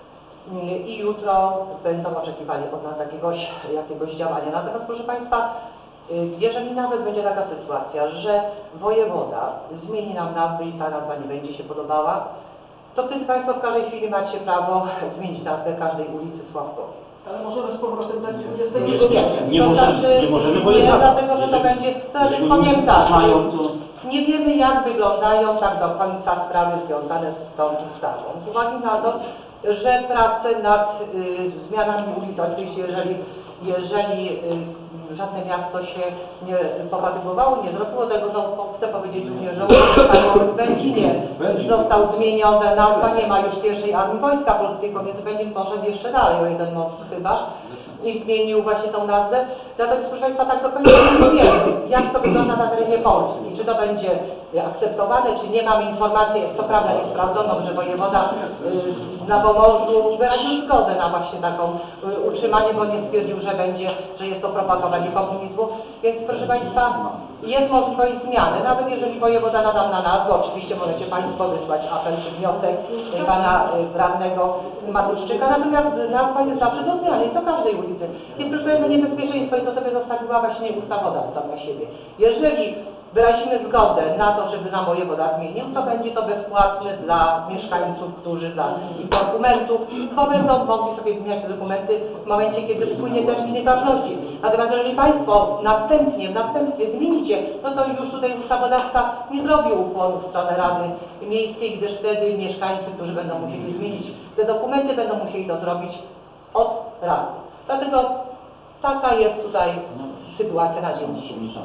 y, i jutro będą oczekiwali od nas jakiegoś, jakiegoś działania. Natomiast proszę Państwa, jeżeli nawet będzie taka sytuacja, że wojewoda zmieni nam nazwę i ta nazwa nie będzie się podobała, to wtedy Państwo w każdej chwili macie prawo zmienić nazwę każdej ulicy Sławkowej. Ale możemy z powrotem dać Nie, dwudziestego nie możemy, nie możemy, bo nie, jest dlatego, że to będzie, jeżeli powiem tak, mają to... nie wiemy jak wyglądają tak do końca sprawy związane z tą ustawą. Z uwagi na to, że prace nad y, zmianami ulic, oczywiście jeżeli, jeżeli y, żadne miasto się nie pofatygowało, nie zrobiło tego, to chcę powiedzieć również, że w Będzinie został zmieniony, nazwa nie ma już pierwszej Armii Wojska Polskiego, więc Będzin poszedł jeszcze dalej o jeden most chyba i zmienił właśnie tą nazwę. Dlatego proszę Państwa, tak do końca nie wiemy, jak to wygląda na terenie Polski, czy to będzie akceptowane, czy nie. Mamy informację, co prawda nie sprawdzono, że wojewoda y, na Pomorzu wyraził zgodę na właśnie taką y, utrzymanie, bo nie stwierdził, że będzie, że jest to propagowanie komunizmu. Więc proszę Państwa, jest możliwość zmiany, nawet jeżeli wojewoda nada na nazwę, oczywiście możecie Państwo wysłać apel czy wniosek y, Pana y, radnego Matuszczyka, natomiast nazwa jest zawsze do zmiany, to każdej ulicy. Jest proszę niebezpieczeństwo i to sobie zostawiła właśnie ustawodawca dla siebie. Jeżeli wyrazimy zgodę na to, żeby nam wojewoda zmienił, to będzie to bezpłatne dla mieszkańców, którzy dla ich dokumentów, bo będą mogli sobie zmieniać te dokumenty w momencie, kiedy upłynie termin ważności. Natomiast jeżeli Państwo następnie, w następstwie zmienicie, no to już tutaj ustawodawca nie zrobił ukłonu w stronę Rady Miejskiej, gdyż wtedy mieszkańcy, którzy będą musieli zmienić te dokumenty, będą musieli to zrobić od rady. Dlatego taka jest tutaj sytuacja na dzień dzisiejszy.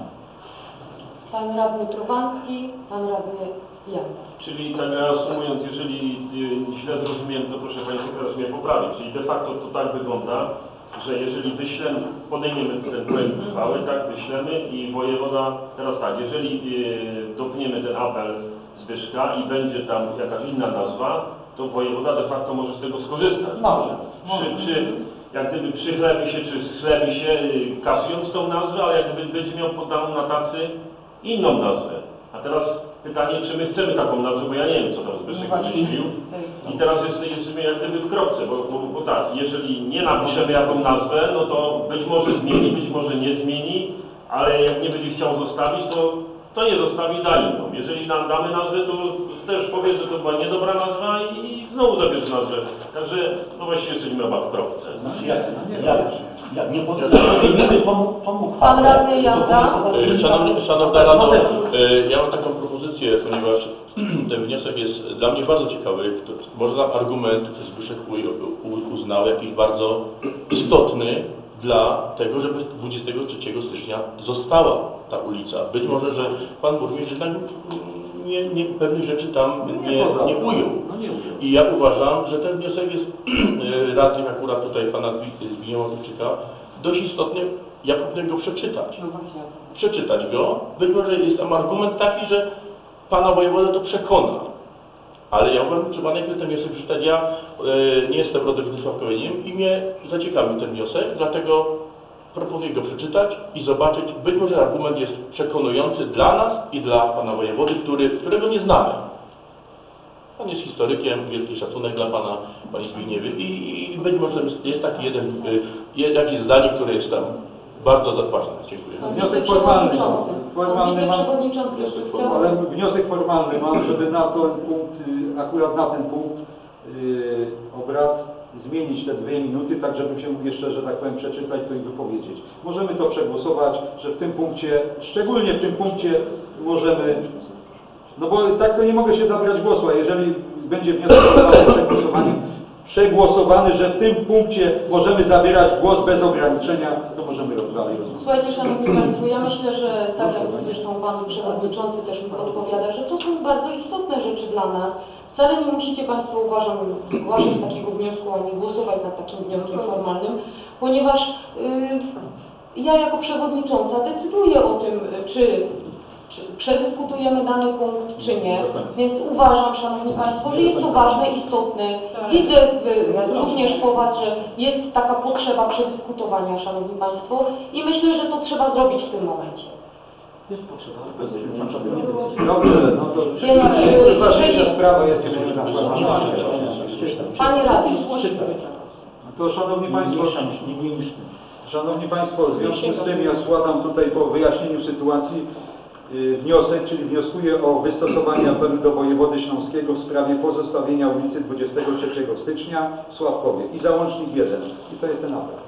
Pan radny Trowański, pan radny Jan. Czyli tak reasumując, jeżeli y, źle zrozumiałem, to proszę Pani Sekretarz mnie poprawić. Czyli de facto to tak wygląda, że jeżeli wyślemy, podejmiemy ten projekt uchwały, tak, wyślemy i wojewoda, teraz tak, jeżeli y, dopniemy ten apel Zbyszka i będzie tam jakaś inna nazwa, to wojewoda de facto może z tego skorzystać. Może. Przy, przy, jak gdyby przychlebi się, czy schlebi się, y, kasując tą nazwę, ale jak gdyby będzie miał podaną na tacy inną nazwę. A teraz pytanie, czy my chcemy taką nazwę, bo ja nie wiem, co tam Zbyszek wymyślił. I teraz jest, jesteśmy jak gdyby w kropce, bo, bo, bo tak, jeżeli nie napiszemy jaką nazwę, no to być może zmieni, być może nie zmieni, ale jak nie będzie chciał zostawić, to, to nie zostawi, da inną. Jeżeli nam damy nazwę, to też powie, że to była niedobra nazwa i znowu zabierze nazwę. Także, no właściwie jesteśmy chyba w kropce. Ja, ja, ja nie podejmiemy tą Pan radny Janda. Szanowna, Szanowna Rado, ja mam taką propozycję, ponieważ ten wniosek jest dla mnie bardzo ciekawy. Może za argument Zbyszek uznał jakiś bardzo istotny dla tego, żeby dwudziestego trzeciego stycznia została ta ulica. Być może, że Pan Burmistrz jednak nie, nie, pewnych rzeczy tam nie, nie ujął. I ja uważam, że ten wniosek jest radnych akurat tutaj Pana Zbigniewa Tuczyka dość istotny. Ja powinien go przeczytać. Przeczytać go. Być może jest tam argument taki, że Pana wojewodę to przekona. Ale ja uważam, że Pan najpierw ten wniosek przeczytać. Ja e, nie jestem rodowitym Sławkowieniem i mnie zaciekawił ten wniosek, dlatego proponuję go przeczytać i zobaczyć. Być może argument jest przekonujący dla nas i dla Pana wojewody, który, którego nie znamy. Pan jest historykiem, wielki szacunek dla Pana, Panie Zbigniewie i, i być może jest taki jeden, jest jakieś zdanie, które jest tam bardzo ważne. Dziękuję. Wniosek formalny. Formalny mam, ale Ale wniosek formalny mam, żeby na ten punkt, akurat na ten punkt yy, obrad zmienić te dwie minuty, tak żebym się mógł jeszcze, że tak powiem, przeczytać to i wypowiedzieć. Możemy to przegłosować, że w tym punkcie, szczególnie w tym punkcie możemy, no bo tak to nie mogę się zabrać głosu, a jeżeli będzie wniosek formalny przegłosowany, przegłosowany, że w tym punkcie możemy zabierać głos bez ograniczenia, to możemy dalej rozmawiać. słuchajcie, Szanowni Państwo, ja myślę, że tak jak zresztą Pan Przewodniczący też mi odpowiada, że to są bardzo istotne rzeczy dla nas. Wcale nie musicie Państwo, uważam, zgłaszać takiego wniosku, ani głosować nad takim wnioskiem formalnym, ponieważ yy, ja jako przewodnicząca decyduję o tym, czy, czy przedyskutujemy dany punkt, czy nie. Więc uważam, Szanowni Państwo, że jest to ważne, istotne. Widzę yy, również po Was, że jest taka potrzeba przedyskutowania, Szanowni Państwo, i myślę, że to trzeba zrobić w tym momencie. Jest potrzeba. Dobrze, no to ważniejsza sprawa jest, jeżeli na Panie Radny, to Szanowni Państwo, Szanowni Państwo, w związku z tym ja składam tutaj po wyjaśnieniu sytuacji yy, wniosek, czyli wnioskuję o wystosowanie apelu do wojewody śląskiego w sprawie pozostawienia ulicy dwudziestego trzeciego stycznia w Sławkowie i załącznik jeden. I to jest ten apel.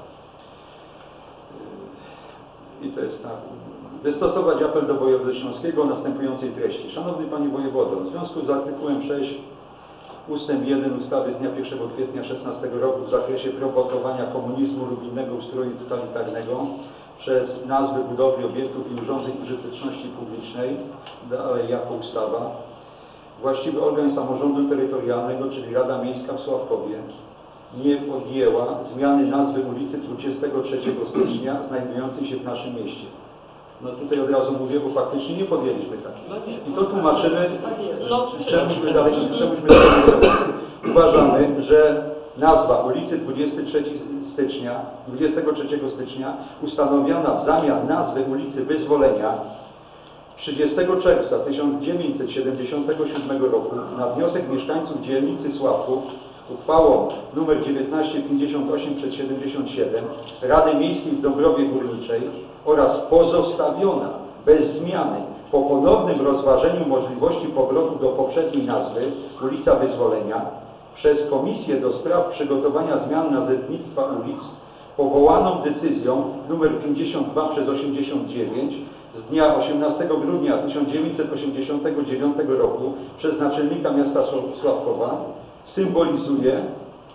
Yy, I to jest tak. Wystosować apel do wojewody śląskiego o następującej treści. Szanowny Panie Wojewodo, w związku z artykułem sześć ustęp jeden ustawy z dnia pierwszego kwietnia szesnastego roku w zakresie propagowania komunizmu lub innego ustroju totalitarnego przez nazwy budowli, obiektów i urządzeń użyteczności publicznej, dalej jako ustawa, właściwy organ samorządu terytorialnego, czyli Rada Miejska w Sławkowie, nie podjęła zmiany nazwy ulicy dwudziestego trzeciego stycznia znajdującej się w naszym mieście. No tutaj od razu mówię, bo faktycznie nie podjęliśmy takiej. I to tłumaczymy, czemuśmy dalej, czemuśmy dalej uważamy, że nazwa ulicy dwudziestego trzeciego stycznia ustanowiona w zamian nazwy ulicy Wyzwolenia trzydziestego czerwca tysiąc dziewięćset siedemdziesiątego siódmego roku na wniosek mieszkańców dzielnicy Sławków uchwałą nr dziewiętnaście pięćdziesiąt osiem przez siedemdziesiąt siedem Rady Miejskiej w Dąbrowie Górniczej oraz pozostawiona bez zmiany po ponownym rozważeniu możliwości powrotu do poprzedniej nazwy ulica Wyzwolenia przez Komisję do Spraw Przygotowania Zmian Nazewnictwa Ulic powołaną decyzją nr pięćdziesiąt dwa przez osiemdziesiąt dziewięć z dnia osiemnastego grudnia tysiąc dziewięćset osiemdziesiątego dziewiątego roku przez naczelnika miasta Sławkowa symbolizuje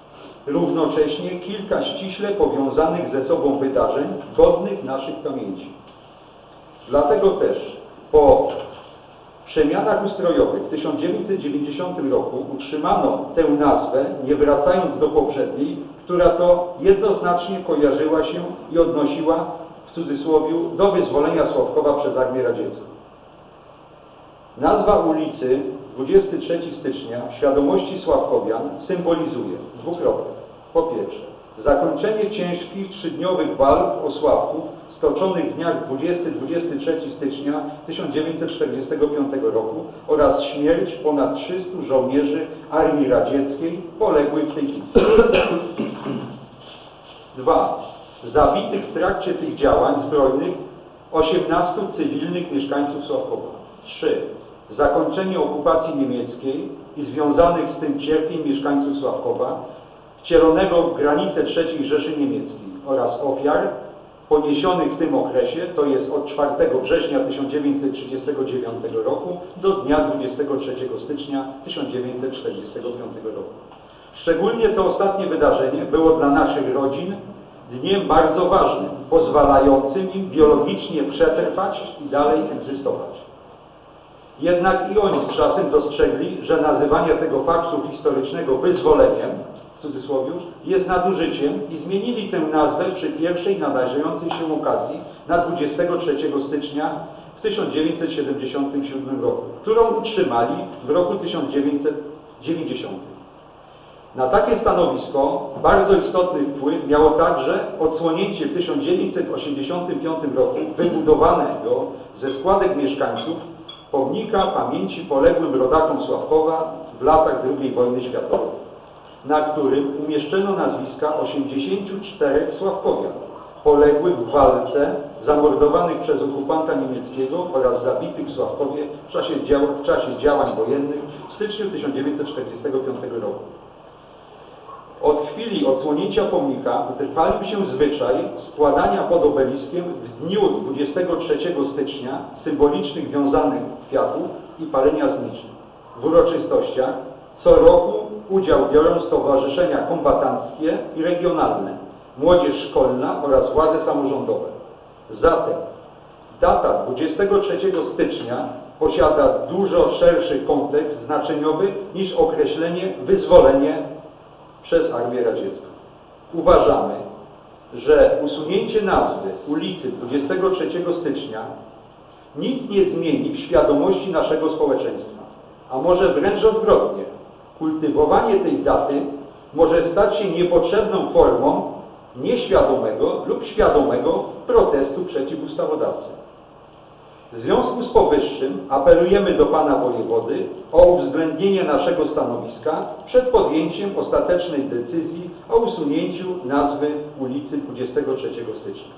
równocześnie kilka ściśle powiązanych ze sobą wydarzeń godnych naszych pamięci. Dlatego też po przemianach ustrojowych w tysiąc dziewięćset dziewięćdziesiątym roku utrzymano tę nazwę, nie wracając do poprzedniej, która to jednoznacznie kojarzyła się i odnosiła, w cudzysłowie, do wyzwolenia Sławkowa przez Armię Radziecką. Nazwa ulicy dwudziestego trzeciego stycznia w świadomości Sławkowian symbolizuje dwukropnie. Po pierwsze, zakończenie ciężkich trzydniowych walk o Sławków stoczonych w dniach dwudziestego do dwudziestego trzeciego stycznia tysiąc dziewięćset czterdziestego piątego roku oraz śmierć ponad trzystu żołnierzy Armii Radzieckiej poległych w tej bitwie. Dwa. Zabitych w trakcie tych działań zbrojnych osiemnastu cywilnych mieszkańców Sławkowa. Trzy. Zakończenie okupacji niemieckiej i związanych z tym cierpień mieszkańców Sławkowa, wcielonego w granice trzeciej Rzeszy Niemieckiej oraz ofiar poniesionych w tym okresie, to jest od czwartego września tysiąc dziewięćset trzydziestego dziewiątego roku do dnia dwudziestego trzeciego stycznia tysiąc dziewięćset czterdziestego piątego roku. Szczególnie to ostatnie wydarzenie było dla naszych rodzin dniem bardzo ważnym, pozwalającym im biologicznie przetrwać i dalej egzystować. Jednak i oni z czasem dostrzegli, że nazywanie tego faktu historycznego wyzwoleniem, w cudzysłowie, jest nadużyciem i zmienili tę nazwę przy pierwszej nadarzającej się okazji na dwudziestego trzeciego stycznia w tysiąc dziewięćset siedemdziesiątym siódmym roku, którą utrzymali w roku tysiąc dziewięćset dziewięćdziesiątym. Na takie stanowisko bardzo istotny wpływ miało także odsłonięcie w tysiąc dziewięćset osiemdziesiątym piątym roku wybudowanego ze składek mieszkańców pomnika pamięci poległym rodakom Sławkowa w latach drugiej wojny światowej, na którym umieszczono nazwiska osiemdziesięciu czterech Sławkowian poległych w walce, zamordowanych przez okupanta niemieckiego oraz zabitych w Sławkowie w czasie, dział w czasie działań wojennych w styczniu tysiąc dziewięćset czterdziestego piątego roku. Od chwili odsłonięcia pomnika utrwalił się zwyczaj składania pod obeliskiem w dniu dwudziestego trzeciego stycznia symbolicznych wiązanych kwiatów i palenia zniczy. W uroczystościach co roku udział biorą stowarzyszenia kombatanckie i regionalne, młodzież szkolna oraz władze samorządowe. Zatem data dwudziestego trzeciego stycznia posiada dużo szerszy kontekst znaczeniowy niż określenie wyzwolenie przez Armię Radziecką. Uważamy, że usunięcie nazwy ulicy dwudziestego trzeciego stycznia nic nie zmieni w świadomości naszego społeczeństwa, a może wręcz odwrotnie. Kultywowanie tej daty może stać się niepotrzebną formą nieświadomego lub świadomego protestu przeciw ustawodawcy. W związku z powyższym apelujemy do Pana Wojewody o uwzględnienie naszego stanowiska przed podjęciem ostatecznej decyzji o usunięciu nazwy ulicy dwudziestego trzeciego stycznia.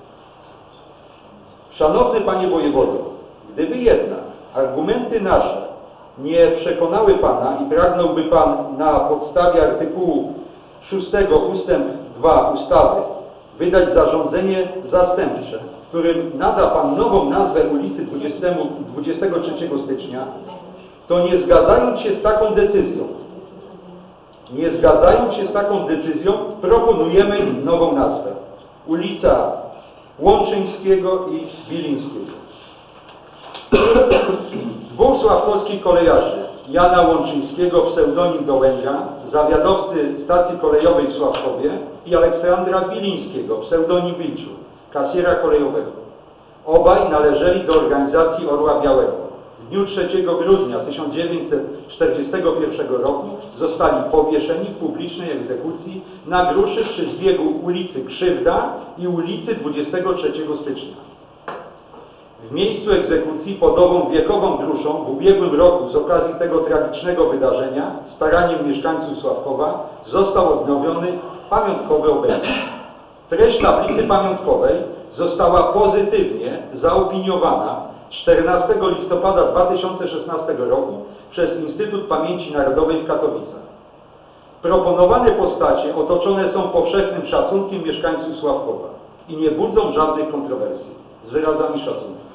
Szanowny Panie Wojewodo, gdyby jednak argumenty nasze nie przekonały Pana i pragnąłby Pan na podstawie artykułu szóstego ustęp dwa ustawy wydać zarządzenie zastępcze, w którym nada Pan nową nazwę ulicy dwudziestego trzeciego stycznia, to nie zgadzając się z taką decyzją, nie zgadzając się z taką decyzją, proponujemy nową nazwę. Ulica Łączyńskiego i Bilińskiego. Dwóch sławkowskich kolejarzy, Jana Łączyńskiego, pseudonim Dołęga, zawiadowcy stacji kolejowej w Sławkowie, i Aleksandra Bilińskiego, pseudonim Wilczu, kasjera kolejowego. Obaj należeli do organizacji Orła Białego. W dniu trzeciego grudnia tysiąc dziewięćset czterdziestego pierwszego roku zostali powieszeni w publicznej egzekucji na gruszy przy zbiegu ulicy Krzywda i ulicy dwudziestego trzeciego stycznia. W miejscu egzekucji pod ową wiekową gruszą w ubiegłym roku z okazji tego tragicznego wydarzenia staraniem mieszkańców Sławkowa został odnowiony pamiątkowy obelisk. Treść tablicy pamiątkowej została pozytywnie zaopiniowana czternastego listopada dwa tysiące szesnastego roku przez Instytut Pamięci Narodowej w Katowicach. Proponowane postacie otoczone są powszechnym szacunkiem mieszkańców Sławkowa i nie budzą żadnych kontrowersji. Z wyrazami szacunku.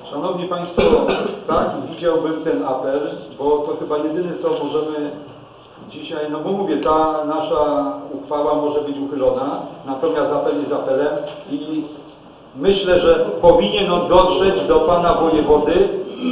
Szanowni Państwo, tak, widziałbym ten apel, bo to chyba jedyne, co możemy dzisiaj, no bo mówię, ta nasza uchwała może być uchylona, natomiast apel jest apelem i myślę, że powinien on dotrzeć do Pana Wojewody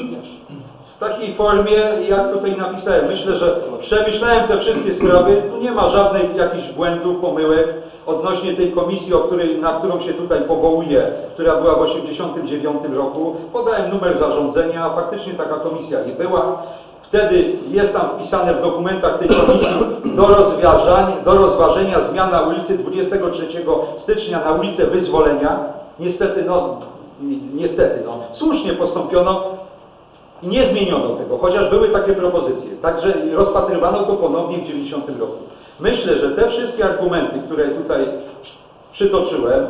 w takiej formie, jak tutaj napisałem. Myślę, że przemyślałem te wszystkie sprawy, tu nie ma żadnych jakichś błędów, pomyłek odnośnie tej komisji, o której, na którą się tutaj powołuję, która była w tysiąc dziewięćset osiemdziesiątym dziewiątym roku. Podałem numer zarządzenia, a faktycznie taka komisja nie była. Wtedy jest tam wpisane w dokumentach tej komisji do rozważań, do rozważenia zmiana ulicy dwudziestego trzeciego stycznia na ulicę Wyzwolenia. Niestety, no, niestety, no, słusznie postąpiono i nie zmieniono tego, chociaż były takie propozycje. Także rozpatrywano to ponownie w dziewięćdziesiątym roku. Myślę, że te wszystkie argumenty, które tutaj przytoczyłem,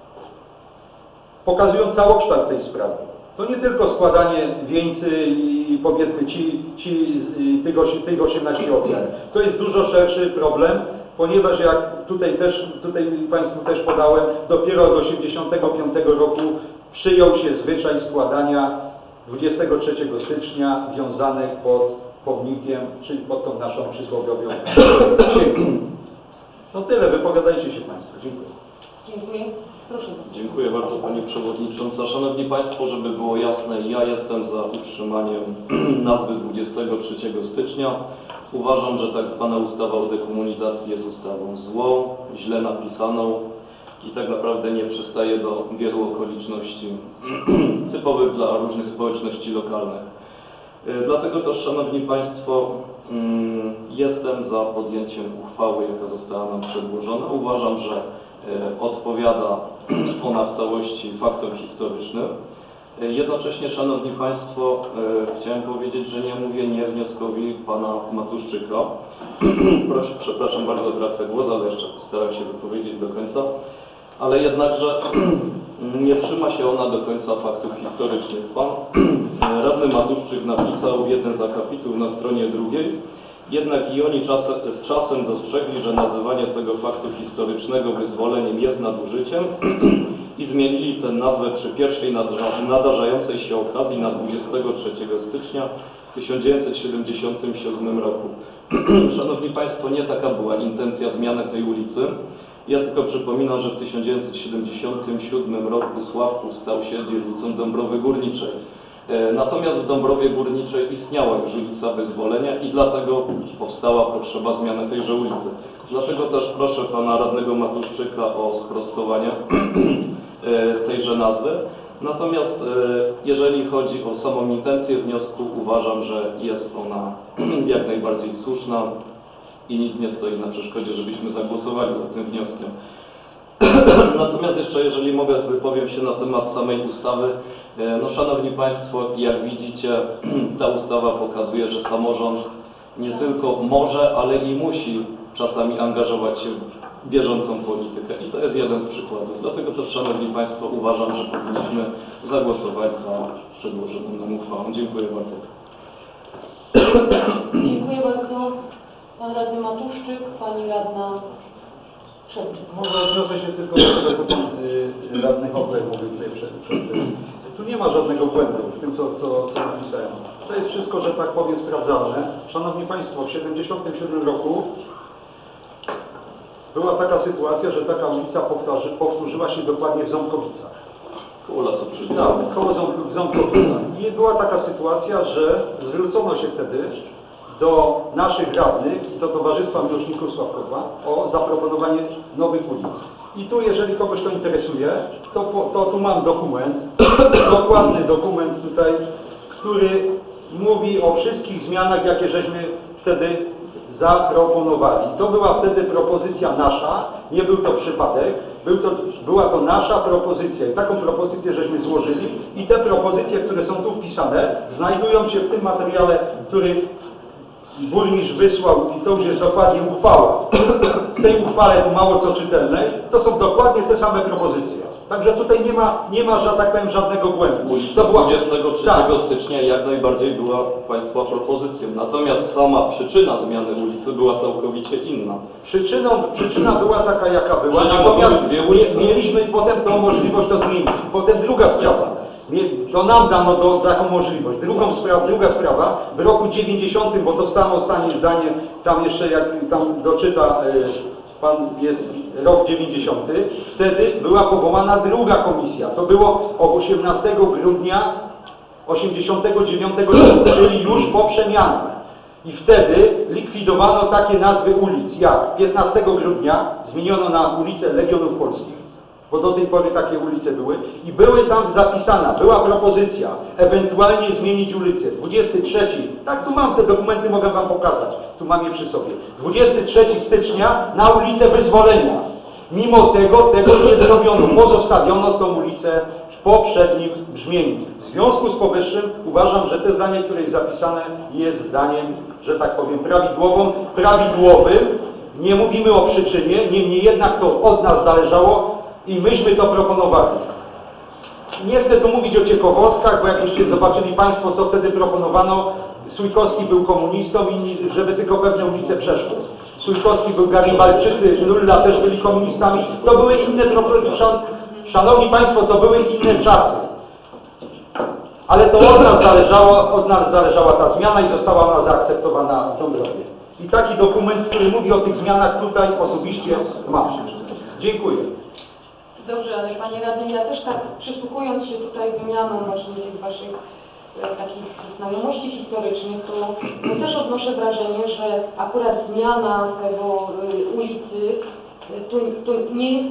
pokazują całokształt tej sprawy. To nie tylko składanie wieńcy i powiedzmy ci, ci tych, tych osiemnaście ofiar. To jest dużo szerszy problem, ponieważ jak tutaj też, tutaj Państwu też podałem, dopiero od tysiąc dziewięćset osiemdziesiątego piątego roku przyjął się zwyczaj składania dwudziestego trzeciego stycznia wiązanek pod pomnikiem, czyli pod tą naszą przysłowiową księgą. No tyle, wypowiadajcie się Państwo. Dziękuję. Dziękuję. Proszę. Dziękuję bardzo Pani Przewodnicząca. Szanowni Państwo, żeby było jasne, ja jestem za utrzymaniem nazwy dwudziestego trzeciego stycznia. Uważam, że tak zwana ustawa o dekomunizacji jest ustawą złą, źle napisaną i tak naprawdę nie przystaje do wielu okoliczności typowych dla różnych społeczności lokalnych. Dlatego też, Szanowni Państwo, jestem za podjęciem uchwały, jaka została nam przedłożona. Uważam, że odpowiada ona w całości faktom historycznym. Jednocześnie, Szanowni Państwo, chciałem powiedzieć, że nie mówię nie wnioskowi Pana Matuszczyka. Proszę, przepraszam bardzo, tracę głos, ale jeszcze postaram się wypowiedzieć do końca. Ale jednakże nie trzyma się ona do końca faktów historycznych. Pan radny Matuszczyk napisał w jednym z akapitów na stronie drugiej, jednak i oni czas, z czasem dostrzegli, że nazywanie tego faktu historycznego wyzwoleniem jest nadużyciem i zmienili tę nazwę przy pierwszej nadarzającej się okazji na dwudziestego trzeciego stycznia tysiąc dziewięćset siedemdziesiątym siódmym roku. Szanowni Państwo, nie taka była intencja zmiany tej ulicy. Ja tylko przypominam, że w tysiąc dziewięćset siedemdziesiątym siódmym roku Sławków stał się dzielnicą Dąbrowy Górniczej. Natomiast w Dąbrowie Górniczej istniała już ulica Wyzwolenia i dlatego powstała potrzeba zmiany tejże ulicy. Dlatego też proszę Pana Radnego Matuszczyka o sprostowanie tejże nazwy. Natomiast jeżeli chodzi o samą intencję wniosku, uważam, że jest ona jak najbardziej słuszna i nic nie stoi na przeszkodzie, żebyśmy zagłosowali za tym wnioskiem. Natomiast jeszcze, jeżeli mogę, wypowiem się na temat samej ustawy. No, Szanowni Państwo, jak widzicie, ta ustawa pokazuje, że samorząd nie tylko może, ale i musi czasami angażować się w bieżącą politykę. I to jest jeden z przykładów. Dlatego też, Szanowni Państwo, uważam, że powinniśmy zagłosować za przedłożoną nam uchwałą. Dziękuję bardzo. Dziękuję bardzo. Pan radny Matuszczyk, Pani radna Szewczyk. Może odniosę się tylko do tego, co Pan y, radny Hopler mówił tutaj przed, przed tym. Tu nie ma żadnego błędu w tym, co, co, co napisałem. To jest wszystko, że tak powiem, sprawdzalne. Szanowni Państwo, w tysiąc dziewięćset siedemdziesiątym siódmym roku była taka sytuacja, że taka ulica powtórzy, powtórzyła się dokładnie w Ząbkowicach. Koło Lasu Przybyszów. Tak, koło Ząbkowicach. I była taka sytuacja, że zwrócono się wtedy do naszych radnych i do Towarzystwa Miłośników Sławkowa o zaproponowanie nowych ulic. I tu, jeżeli kogoś to interesuje, to, to tu mam dokument, dokładny dokument tutaj, który mówi o wszystkich zmianach, jakie żeśmy wtedy zaproponowali. To była wtedy propozycja nasza, nie był to przypadek, był to, była to nasza propozycja i taką propozycję żeśmy złożyli i te propozycje, które są tu wpisane, znajdują się w tym materiale, który burmistrz wysłał i to już jest dokładnie uchwała. W tej uchwale tu mało co czytelnej, to są dokładnie te same propozycje. Także tutaj nie ma, nie ma że tak powiem, żadnego błędu. Ulica dwudziestego trzeciego stycznia jak najbardziej była Państwa propozycją. Natomiast sama przyczyna zmiany ulicy była całkowicie inna. Przyczyną, przyczyna była taka, jaka była, Że nie natomiast mogły dwie ulice. mieliśmy potem tą możliwość to zmienić. Potem druga sprawa. Mie- To nam dano do, taką możliwość. Drugą sprawa, druga sprawa, w roku dziewięćdziesiątym, bo to samo ostatnie zdanie, tam jeszcze jak tam doczyta y, pan jest rok dziewięćdziesiąty, wtedy była powołana druga komisja. To było osiemnastego grudnia osiemdziesiątego dziewiątego roku, czyli już po przemianach. I wtedy likwidowano takie nazwy ulic, jak piętnastego grudnia zmieniono na ulicę Legionów Polskich, bo do tej pory takie ulice były i były tam zapisana, była propozycja ewentualnie zmienić ulicę. dwudziestego trzeciego, tak tu mam te dokumenty, mogę wam pokazać, tu mam je przy sobie. dwudziestego trzeciego stycznia na ulicę Wyzwolenia. Mimo tego, tego nie zrobiono, pozostawiono tą ulicę w poprzednim brzmieniu. W związku z powyższym uważam, że to zdanie, które jest zapisane, jest zdaniem, że tak powiem, prawidłową, prawidłowym. Nie mówimy o przyczynie, niemniej jednak to od nas zależało i myśmy to proponowali. Nie chcę tu mówić o ciekawostkach, bo jakbyście zobaczyli Państwo, co wtedy proponowano, Sujkowski był komunistą, inni, żeby tylko pewne ulice przeszły. Sujkowski był Garibalczycy, Lulla też byli komunistami. To były inne, szanowni Państwo, to były inne czasy. Ale to od nas zależało, od nas zależała ta zmiana i została ona zaakceptowana w Dąbrowie. I taki dokument, który mówi o tych zmianach tutaj osobiście mam. Dziękuję. Dobrze, ale Panie Radny, ja też tak przysłuchując się tutaj wymianom właśnie tych Waszych e, takich znajomości historycznych, to ja też odnoszę wrażenie, że akurat zmiana tego e, ulicy e, to, to nie jest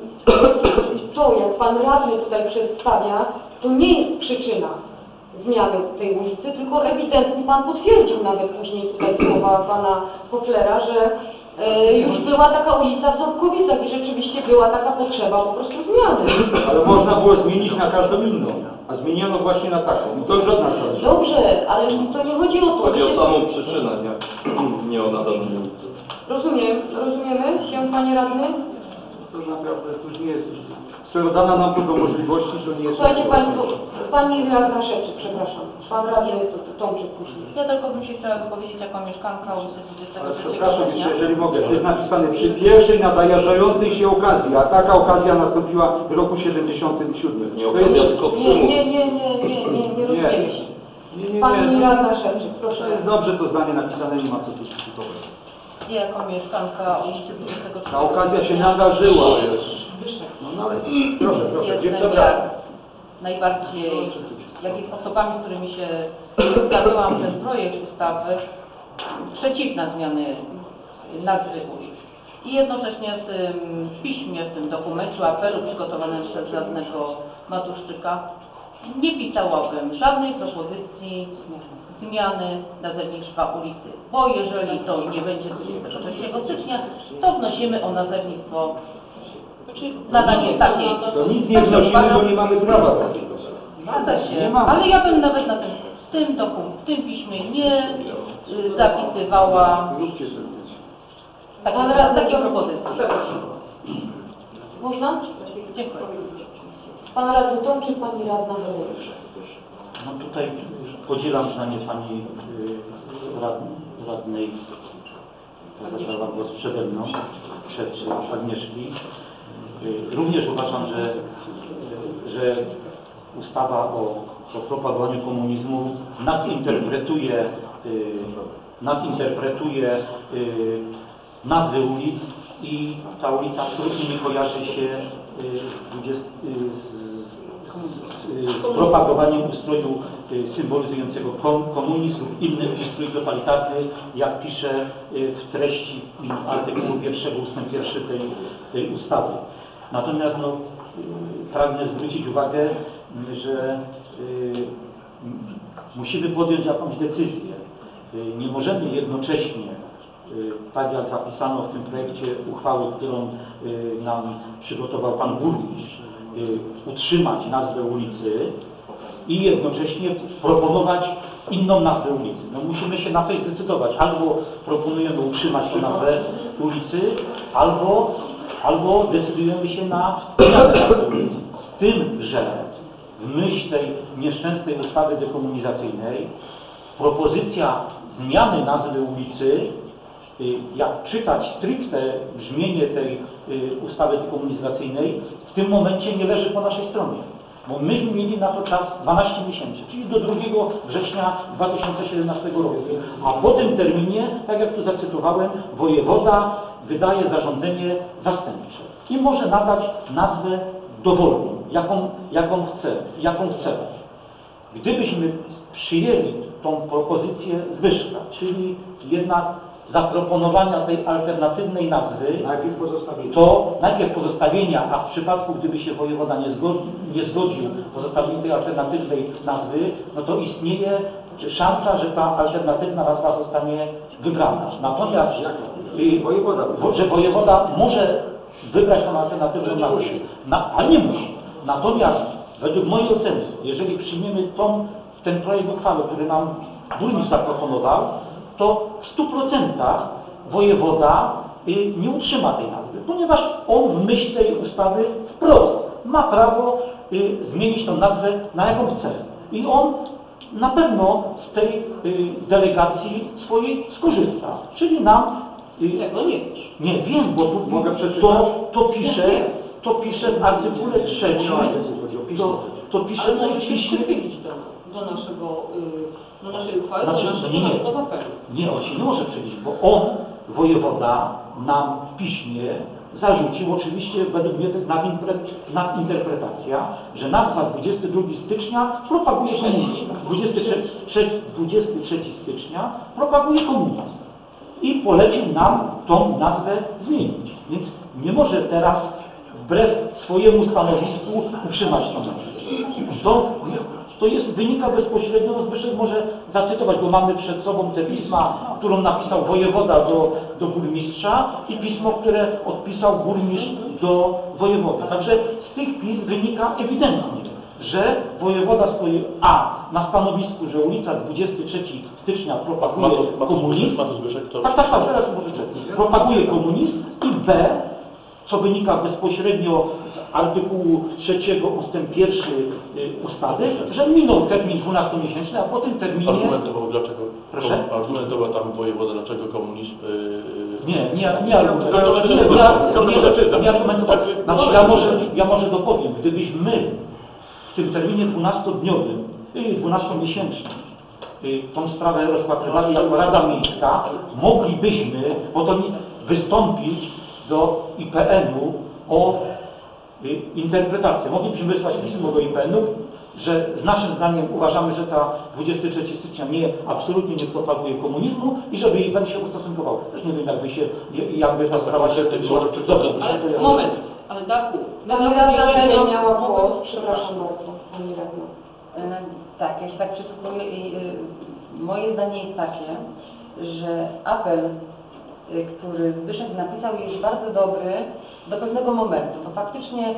to, jak Pan Radny tutaj przedstawia, to nie jest przyczyna zmiany tej ulicy, tylko ewidentnie Pan potwierdził nawet później tutaj słowa Pana Hoflera, że e, już była taka ulica w Ząbkowicach i rzeczywiście była taka potrzeba po prostu zmiany. Ale można było zmienić na każdą inną, a zmieniono właśnie na taką. I to już od nas zależy. Dobrze, ale to nie chodzi o to. Chodzi o samą przyczynę, nie, nie o nadanie ulicy. Rozumiem, rozumiemy się, Panie Radny? To naprawdę to już nie jest... Skoro dana nam to do możliwości, to nie jest... Słuchajcie Państwo, Pani Radna Szewczyk, przepraszam. Pan Radny Tomczyk później. Ja tylko bym się chciała wypowiedzieć jako mieszkanka ulicy dwudziestego Ale trzeciego przepraszam grudnia. jeszcze, jeżeli mogę, to jest napisane przy pierwszej nadarzającej się okazji, a taka okazja nastąpiła w roku siedemdziesiątym siódmym. Nie okazja, tylko Nie, przymus. nie, nie, nie, nie, nie, nie rozumiemy się. Nie, nie, nie. Pani Radna Szewczyk, To proszę. jest dobrze to zdanie napisane, nie ma co tu dyskutować. Ja jako mieszkanka ulicy dwudziestego trzeciego Ta okazja się nadarzyła. No, no ale proszę, proszę, gdzie jestem przebrać? ja najbardziej, jak jest osobami, z którymi się zgadzałam ten projekt ustawy, przeciwna zmiany nazwy ulic. I jednocześnie w tym piśmie, w tym dokumencie, apelu przygotowanym przez radnego Matuszczyka nie pisałabym żadnej propozycji zmiany nazewnictwa ulicy, bo jeżeli to nie będzie dwudziestego trzeciego stycznia, to wnosimy o nazewnictwo, czy nadanie takiej. To nic nie wnosimy, bo nie mamy prawa takiego. Zgadza Nie się, mamy. ale ja bym nawet na tym, w tym dokum, w tym piśmie nie y, zapisywała takiej, Pan Radny takiej Tomczyk, propozycji. przepraszam. Można? Dziękuję. Pan Radny Tomczyk, Pani Radna Szewczyk. No tutaj podzielam zdanie pani y, rad, radnej, która zabrała głos przede mną, przed Agnieszki. Y, również uważam, że, y, że ustawa o, o propagowaniu komunizmu nadinterpretuje, y, nadinterpretuje y, nazwy ulic i ta ulica absolutnie nie kojarzy się y, dwudziest, y, z, z propagowaniem ustroju symbolizującego komunizm lub inny ustrój totalitarny, jak pisze w treści artykułu pierwszego ustęp pierwszy tej, tej ustawy. Natomiast no, pragnę zwrócić uwagę, że y, musimy podjąć jakąś decyzję. Y, nie możemy jednocześnie, y, tak jak zapisano w tym projekcie uchwały, którą y, nam przygotował pan burmistrz, y, utrzymać nazwę ulicy i jednocześnie proponować inną nazwę ulicy. No musimy się na coś zdecydować. Albo proponujemy utrzymać tę nazwę ulicy, albo, albo decydujemy się na zmianę nazwy ulicy. Z tym, że w myśl tej nieszczęsnej ustawy dekomunizacyjnej propozycja zmiany nazwy ulicy, jak czytać stricte brzmienie tej ustawy dekomunizacyjnej, w tym momencie nie leży po naszej stronie. bo myśmy mieli na to czas dwanaście miesięcy, czyli do drugiego września dwa tysiące siedemnastego roku. A po tym terminie, tak jak tu zacytowałem, wojewoda wydaje zarządzenie zastępcze i może nadać nazwę dowolną, jaką, jaką chce, jaką chce. Gdybyśmy przyjęli tą propozycję Zbyszka, czyli jednak zaproponowania tej alternatywnej nazwy, Najpierw pozostawienia. to najpierw pozostawienia, a w przypadku, gdyby się wojewoda nie zgodził, nie zgodził pozostawienia tej alternatywnej nazwy, no to istnieje szansa, że ta alternatywna nazwa zostanie wybrana. Natomiast, y, Wojewoda. wo- że wojewoda może wybrać tą alternatywną nazwę, na, ale nie musi. Natomiast według mojej oceny, jeżeli przyjmiemy tą, ten projekt uchwały, który nam burmistrz zaproponował, to w stu procentach wojewoda y, nie utrzyma tej nazwy, ponieważ on w myśl tej ustawy wprost ma prawo y, zmienić tą nazwę na jaką chce. I on na pewno z tej y, delegacji swojej skorzysta. Czyli nam... Y, Tego nie wiesz. nie wiem, bo tu Mogę przeczytać? to, to pisze, to pisze w artykule trzecim, to, to pisze Ale w możesz się piśmie. przychylić do, do naszego, y, do naszej uchwały, Znaczy, do naszego, nie, nie. naszego apelu. Nie, on się nie może przyjść, bo on, wojewoda, nam w piśmie zarzucił, oczywiście według mnie to jest nadinterpre- nadinterpretacja, że nazwa dwudziestego drugiego stycznia propaguje komunizm. dwudziestego trzeciego stycznia propaguje komunizm. I polecił nam tą nazwę zmienić. Więc nie może teraz wbrew swojemu stanowisku utrzymać tą nazwę. To, to jest, wynika bezpośrednio, no Zbyszek może zacytować, bo mamy przed sobą te pisma, którą napisał wojewoda do, do burmistrza i pismo, które odpisał burmistrz do wojewody. Także z tych pism wynika ewidentnie, że wojewoda stoi a na stanowisku, że ulica dwudziestego trzeciego stycznia propaguje komunizm, tak, tak, tak, zaraz może czekać, propaguje komunizm i b, co wynika bezpośrednio z artykułu trzeciego ustęp pierwszy y, ustawy, że minął termin dwunastomiesięczny, a po tym terminie... Argumentował dlaczego? Proszę? Argumentował tam wojewoda, dlaczego komunizm... Yy... Nie, nie, nie argumentował. Nie, nie, nie, nie argumentował. Znaczy ja może, ja może dopowiem, gdybyśmy w tym terminie dwunastodniowym, y, dwunastomiesięcznym y, tą sprawę rozpatrywali jako Rada Miejska, moglibyśmy, bo to nie- wystąpić do I P N-u o y, interpretację. Moglibyśmy wysłać pismo do I P N-u, że z naszym zdaniem uważamy, że ta dwudziestego trzeciego stycznia nie, absolutnie nie propaguje komunizmu i żeby I P N się ustosunkował. Też nie wiem, jakby się, jakby ta sprawa się... Dobrze, Ale moment, ale Daku, Pani radna będzie miała głos, przepraszam bardzo, Pani radna. E, Tak, ja się tak przysłuchuję i y, moje zdanie jest takie, że apel, y, który Zbyszek napisał, jest bardzo dobry do pewnego momentu. To faktycznie, y,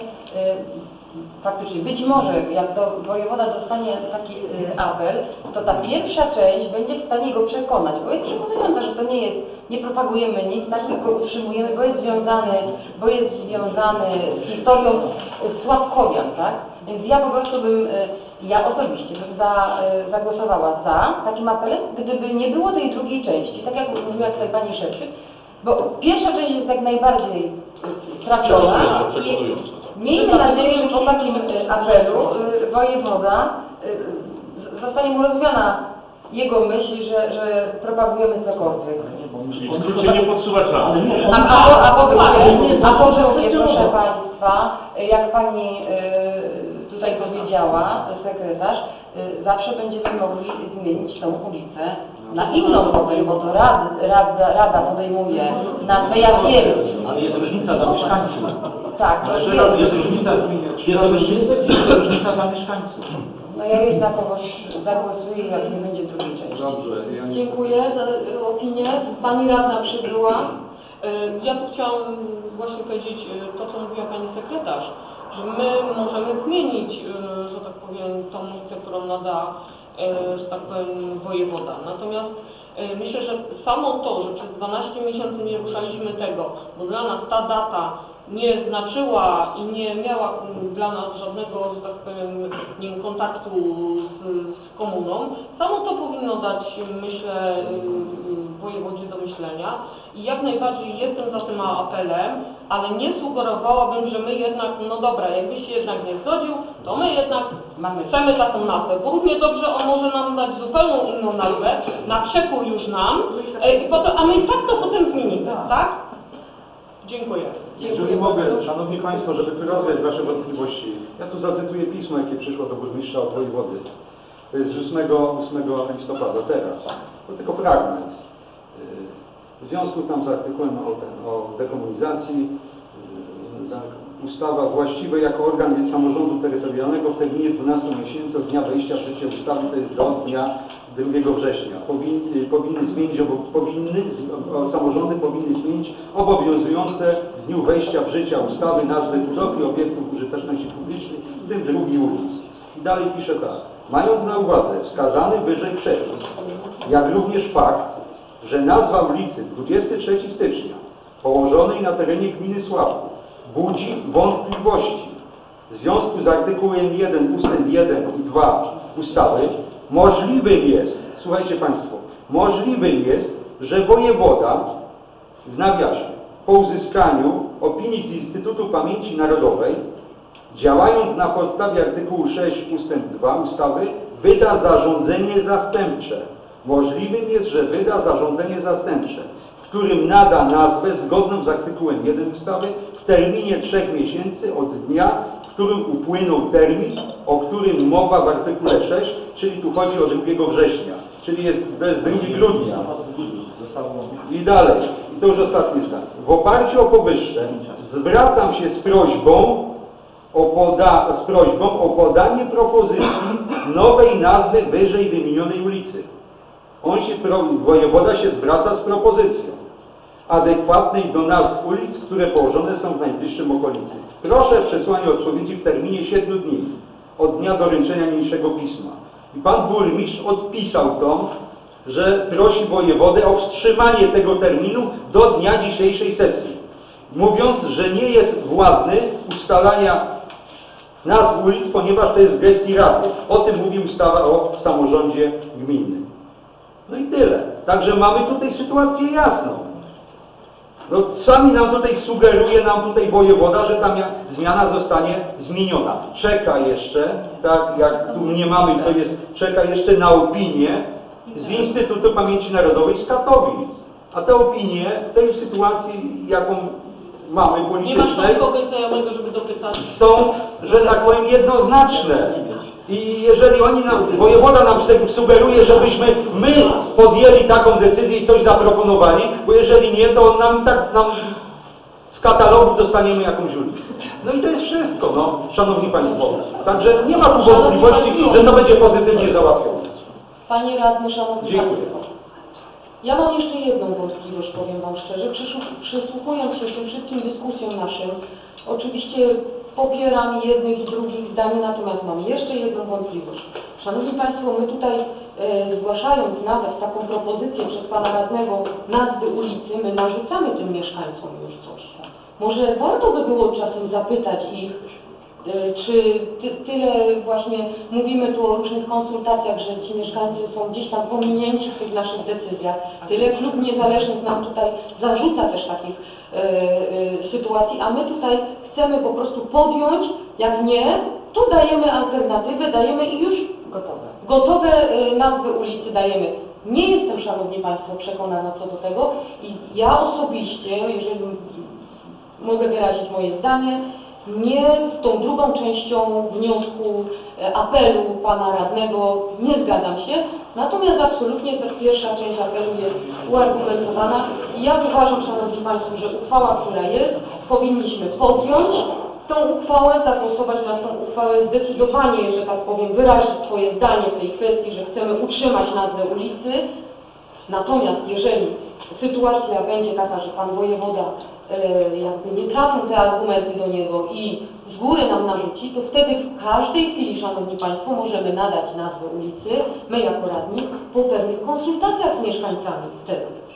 faktycznie być może jak to wojewoda dostanie taki y, apel, to ta pierwsza część będzie w stanie go przekonać, bo jest przekonująca, że to nie jest, nie propagujemy nic, tak tylko utrzymujemy, bo jest związany, bo jest związany z historią y, Sławkowian, tak? Więc ja po prostu bym, y, ja osobiście bym za, y, zagłosowała za takim apelem, gdyby nie było tej drugiej części, tak jak mówiła tutaj Pani Szewczyk, bo pierwsza część jest jak najbardziej y, trafiona i miejmy nadzieję, że po takim y, apelu y, wojewoda y, zostanie urozumiana jego myśl, że, że propagujemy cokolwiek. Czyli w skrócie nie podsuwać rady. A, a, a, po drugie, a po drugie, proszę Państwa, jak Pani y, tutaj powiedziała, sekretarz, y, zawsze będziemy mogli zmienić tą ulicę na inną powiem, bo to rad, rada, rada podejmuje nazwę, ja wiem. Ale jest różnica dla mieszkańców. Tak, Ale to że jest. jest różnica, jest różnica, jest różnica dla mieszkańców. No ja już na kogoś zagłosuję, jak nie będzie drugiej części. Dobrze. Ja nie... Dziękuję za opinię. Pani radna przybyła. Y, Ja tu chciałam właśnie powiedzieć y, to, co mówiła Pani sekretarz, że my możemy zmienić, y, że tak powiem, tą ulicę, którą nada, y, że tak powiem, wojewoda. Natomiast y, myślę, że samo to, że przez dwanaście miesięcy nie ruszaliśmy tego, bo dla nas ta data nie znaczyła i nie miała mm, dla nas żadnego, że tak powiem, nie wiem, kontaktu z, z komuną, samo to powinno dać, myślę, y, y, wojewodzie do myślenia. I jak najbardziej jestem za tym apelem, ale nie sugerowałabym, że my jednak, no dobra, jakbyś się jednak nie zgodził, to my jednak Mamy chcemy taką nazwę, bo równie dobrze on może nam dać zupełnie inną nazwę, na przekór już nam, e, i potem, a my i tak to potem zmienimy, tak? Dziękuję. Jeżeli mogę, Szanowni Państwo, żeby rozwiać Wasze wątpliwości, ja tu zacytuję pismo, jakie przyszło do burmistrza od wojewody. To jest z ósmego listopada, teraz. To tylko fragment. W związku tam z artykułem o, ten, o dekomunizacji, ustawa właściwa jako organ samorządu terytorialnego w terminie dwunastu miesięcy od dnia wejścia w życie ustawy, to jest do dnia drugiego września. Powinny, powinny zmienić, powinny, samorządy powinny zmienić obowiązujące w dniu wejścia w życie ustawy nazwy budowli obiektów użyteczności publicznej, w tym dróg i ulic. I dalej pisze tak. Mając na uwadze wskazany wyżej przepis, jak również fakt, że nazwa ulicy dwudziestego trzeciego stycznia położonej na terenie gminy Sławków budzi wątpliwości w związku z artykułem jeden ustęp jeden i dwa ustawy, możliwym jest, słuchajcie Państwo, możliwym jest, że wojewoda, w nawiasie, po uzyskaniu opinii z Instytutu Pamięci Narodowej, działając na podstawie artykułu sześć ustęp dwa ustawy, wyda zarządzenie zastępcze. Możliwym jest, że wyda zarządzenie zastępcze, w którym nada nazwę zgodną z artykułem jeden ustawy w terminie trzech miesięcy od dnia, w którym upłynął termin, o którym mowa w artykule sześć, czyli tu chodzi o drugiego września, czyli jest, to jest drugiego grudnia. I dalej, i to już ostatni zdanie. W oparciu o powyższe zwracam się z prośbą o, poda, z prośbą o podanie propozycji nowej nazwy wyżej wymienionej ulicy. On się, wojewoda się zwraca z propozycją adekwatnej do nazw ulic, które położone są w najbliższym okolicy. Proszę o przesłanie odpowiedzi w terminie siedmiu dni od dnia doręczenia niniejszego pisma. I pan burmistrz odpisał to, że prosi wojewodę o wstrzymanie tego terminu do dnia dzisiejszej sesji, mówiąc, że nie jest władny ustalania nazw ulic, ponieważ to jest w gestii Rady. O tym mówi ustawa o samorządzie gminnym. No i tyle. Także mamy tutaj sytuację jasną. No, sami nam tutaj sugeruje nam tutaj wojewoda, że ta zmiana zostanie zmieniona. Czeka jeszcze, tak jak tu nie mamy, to jest, czeka jeszcze na opinię z Instytutu Pamięci Narodowej z Katowic. A te opinie w tej sytuacji, jaką mamy politycznej, nie masz kogoś znajomego, żeby dopytać. Są, że tak powiem, jednoznaczne. I jeżeli oni nam, wojewoda nam sugeruje, żebyśmy my podjęli taką decyzję i coś zaproponowali, bo jeżeli nie, to on nam tak nam z katalogu dostaniemy jakąś ulicę. No i to jest wszystko, no, Szanowni Państwo. Także nie ma tu wątpliwości, że to będzie pozytywnie załatwione. Panie Radny, Szanowni Dziękuję. Państwo. Ja mam jeszcze jedną wątpliwość, powiem Wam szczerze. Przysłuchując się tym wszystkim dyskusjom naszym, oczywiście popieram jednych i drugich zdań, natomiast mam jeszcze jedną wątpliwość. Szanowni Państwo, my tutaj e, zgłaszając nawet taką propozycję przez Pana Radnego nazwy ulicy, my narzucamy tym mieszkańcom już coś. Może warto by było czasem zapytać ich, czy ty, tyle właśnie mówimy tu o różnych konsultacjach, że ci mieszkańcy są gdzieś tam pominięci w tych naszych decyzjach. Tyle klub niezależnych nam tutaj zarzuca też takich e, e, sytuacji, a my tutaj chcemy po prostu podjąć, jak nie, to dajemy alternatywę, dajemy i już gotowe, gotowe e, nazwy ulicy dajemy. Nie jestem, Szanowni Państwo, przekonana co do tego i ja osobiście, jeżeli mogę wyrazić moje zdanie, nie z tą drugą częścią wniosku, apelu Pana Radnego nie zgadzam się, natomiast absolutnie ta pierwsza część apelu jest uargumentowana i ja uważam, Szanowni Państwo, że uchwała, która jest, powinniśmy podjąć tą uchwałę, zagłosować na tą uchwałę, zdecydowanie, że tak powiem, wyrazić swoje zdanie w tej kwestii, że chcemy utrzymać nazwę ulicy, natomiast jeżeli sytuacja będzie taka, że Pan Wojewoda jakby nie trafią te argumenty do niego i z góry nam narzuci, to wtedy w każdej chwili, Szanowni Państwo, możemy nadać nazwę ulicy, my jako radni, po pewnych konsultacjach z mieszkańcami wtedy już.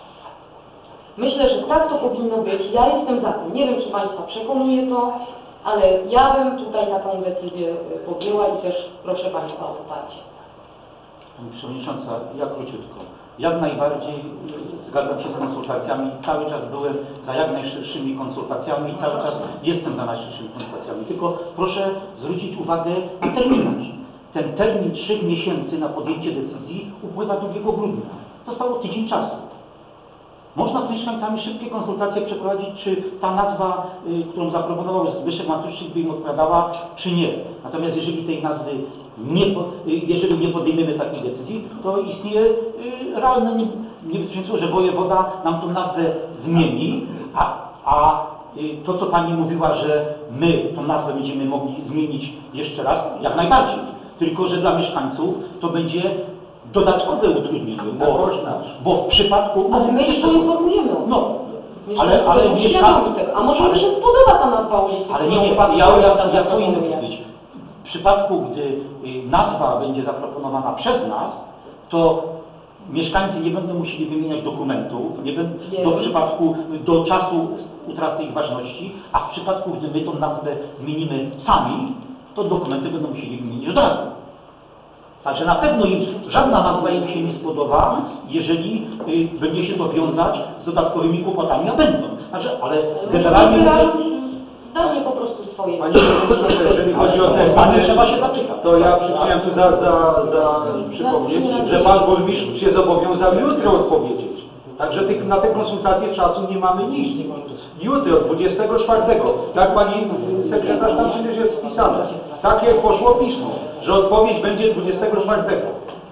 Myślę, że tak to powinno być. Ja jestem za tym. Nie wiem, czy Państwa przekonuje to, ale ja bym tutaj taką decyzję podjęła i też proszę Państwa o poparcie. Pani Przewodnicząca, ja króciutko. jak najbardziej y, zgadzam się z konsultacjami. Cały czas byłem za jak najszerszymi konsultacjami i cały czas jestem za najszerszymi konsultacjami. Tylko proszę zwrócić uwagę na terminarz. Ten termin trzech miesięcy na podjęcie decyzji upływa drugiego grudnia. Zostało tydzień czasu. Można z mieszkańcami szybkie konsultacje przeprowadzić, czy ta nazwa, y, którą zaproponował Zbyszek Matuszczyk, by im odpowiadała, czy nie. Natomiast jeżeli tej nazwy nie, po- y, jeżeli nie podejmiemy takiej decyzji, to istnieje y, realne nie- niebezpieczeństwo, że wojewoda nam tą nazwę zmieni, a, a y, to, co Pani mówiła, że my tą nazwę będziemy mogli zmienić jeszcze raz, jak najbardziej. Tylko że dla mieszkańców to będzie dodatkowe utrudnienie, bo, bo w przypadku... Ale my ich poinformujemy. No, ale, ale nie mieszkańcy... tego. A może im się spodoba ta nazwa ulicy? Ale nie, nie, ja, ja, ja, ja co inny powiedzieć. W przypadku, gdy y, nazwa będzie zaproponowana przez nas, to mieszkańcy nie będą musieli wymieniać dokumentów, nie będą, do przypadku, do czasu utraty ich ważności, a w przypadku, gdy my tą nazwę zmienimy sami, to dokumenty będą musieli wymienić od razu. Także na pewno im, żadna nazwa im się nie spodoba, jeżeli y, będzie się to wiązać z dodatkowymi kłopotami, a będą. Także, ale generalnie... Zdanie po prostu swoje. Panie Przewodniczący, jeżeli chodzi o te Panie, trzeba się zaczekać. to ja chciałem tu za, za, za przypomnieć, że Pan Burmistrz się zobowiązał jutro odpowiedzieć. Także tych, na te konsultacje czasu nie mamy nic. Jutro, dwudziestego czwartego, tak Pani Sekretarz tam przecież jest wpisane. Takie poszło pismo, że odpowiedź będzie dwudziestego czwartego.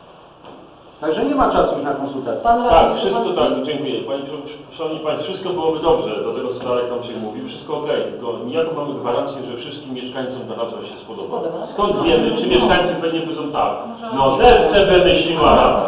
Także nie ma czasu już na konsultacje. Tak, wszystko tak, dziękuję. Panie, Szanowni Państwo, wszystko byłoby dobrze, do tego co Darek tam się mówi, wszystko okej, tylko niejako mamy gwarancję, że wszystkim mieszkańcom ta nazwa się spodoba. Skąd wiemy, czy mieszkańcy pewnie powiedzą tak, no serce wymyśliła rada.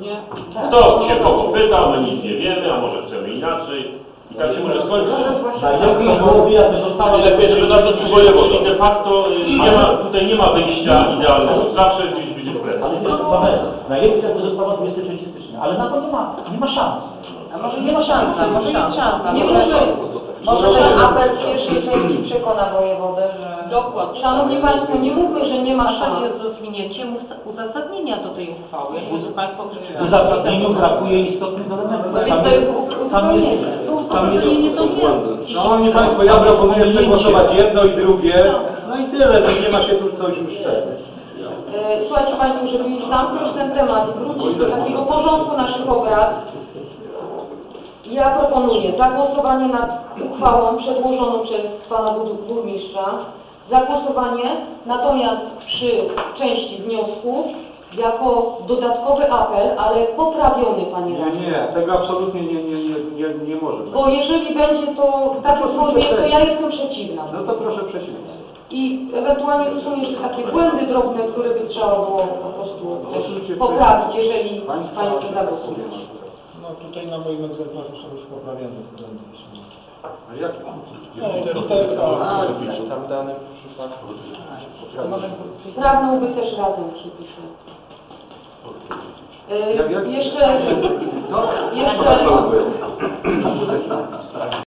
Kto się kogo pyta, my nic nie wiemy, a może chcemy inaczej. I tak się może skończyć. Najlepiej byłoby, jakby została... Lepiej, żeby nas czyli de facto y, nie ma, tutaj nie ma wyjścia idealnego, zawsze gdzieś będzie w plecy. Ale wiesz, Paweł, najlepiej jakby została dwudziestego trzeciego stycznia, ale na to nie ma, nie ma szans. A może nie ma szans, a może jest szansa. Nie Może, może. może ten apel w pierwszej części przekona wojewodę, że... Dokładnie. Szanowni Państwo, nie mówmy, że nie ma Szans szans. jest rozwinięciem uzasadnienia do tej uchwały. Jeśli Państwo W przeczytają. uzasadnieniu brakuje istotnych elementów. No więc Tam to jest, jest tam jest, tam jest, Uzasadnienie to nie. Szanowni Państwo, ja proponuję przegłosować jedno i drugie. No i tyle, no nie ma się tu coś już czego. E, Słuchajcie Państwo, żeby już zamknąć ten temat i wrócić do takiego porządku naszych obrad, ja proponuję zagłosowanie nad uchwałą przedłożoną przez Pana Bur- Burmistrza, zagłosowanie, natomiast przy części wniosków jako dodatkowy apel, ale poprawiony, Panie Nie, Radny. nie, tego absolutnie nie, nie, nie, nie, nie może być. Bo jeżeli będzie to w takiej formie, to ja jestem przeciwna. No to proszę przeciwnie. I ewentualnie to są jeszcze takie błędy drobne, które by trzeba było po prostu też Oczywiście, poprawić, jeżeli Państwo Państwo zagłosują. No tutaj na moim egzemplarzu są już poprawione te błędy. A jak? Tam dane w przypadku... Prawną by też razem przypiszę. Jak, jak? Jeszcze... No, jeszcze... jeszcze...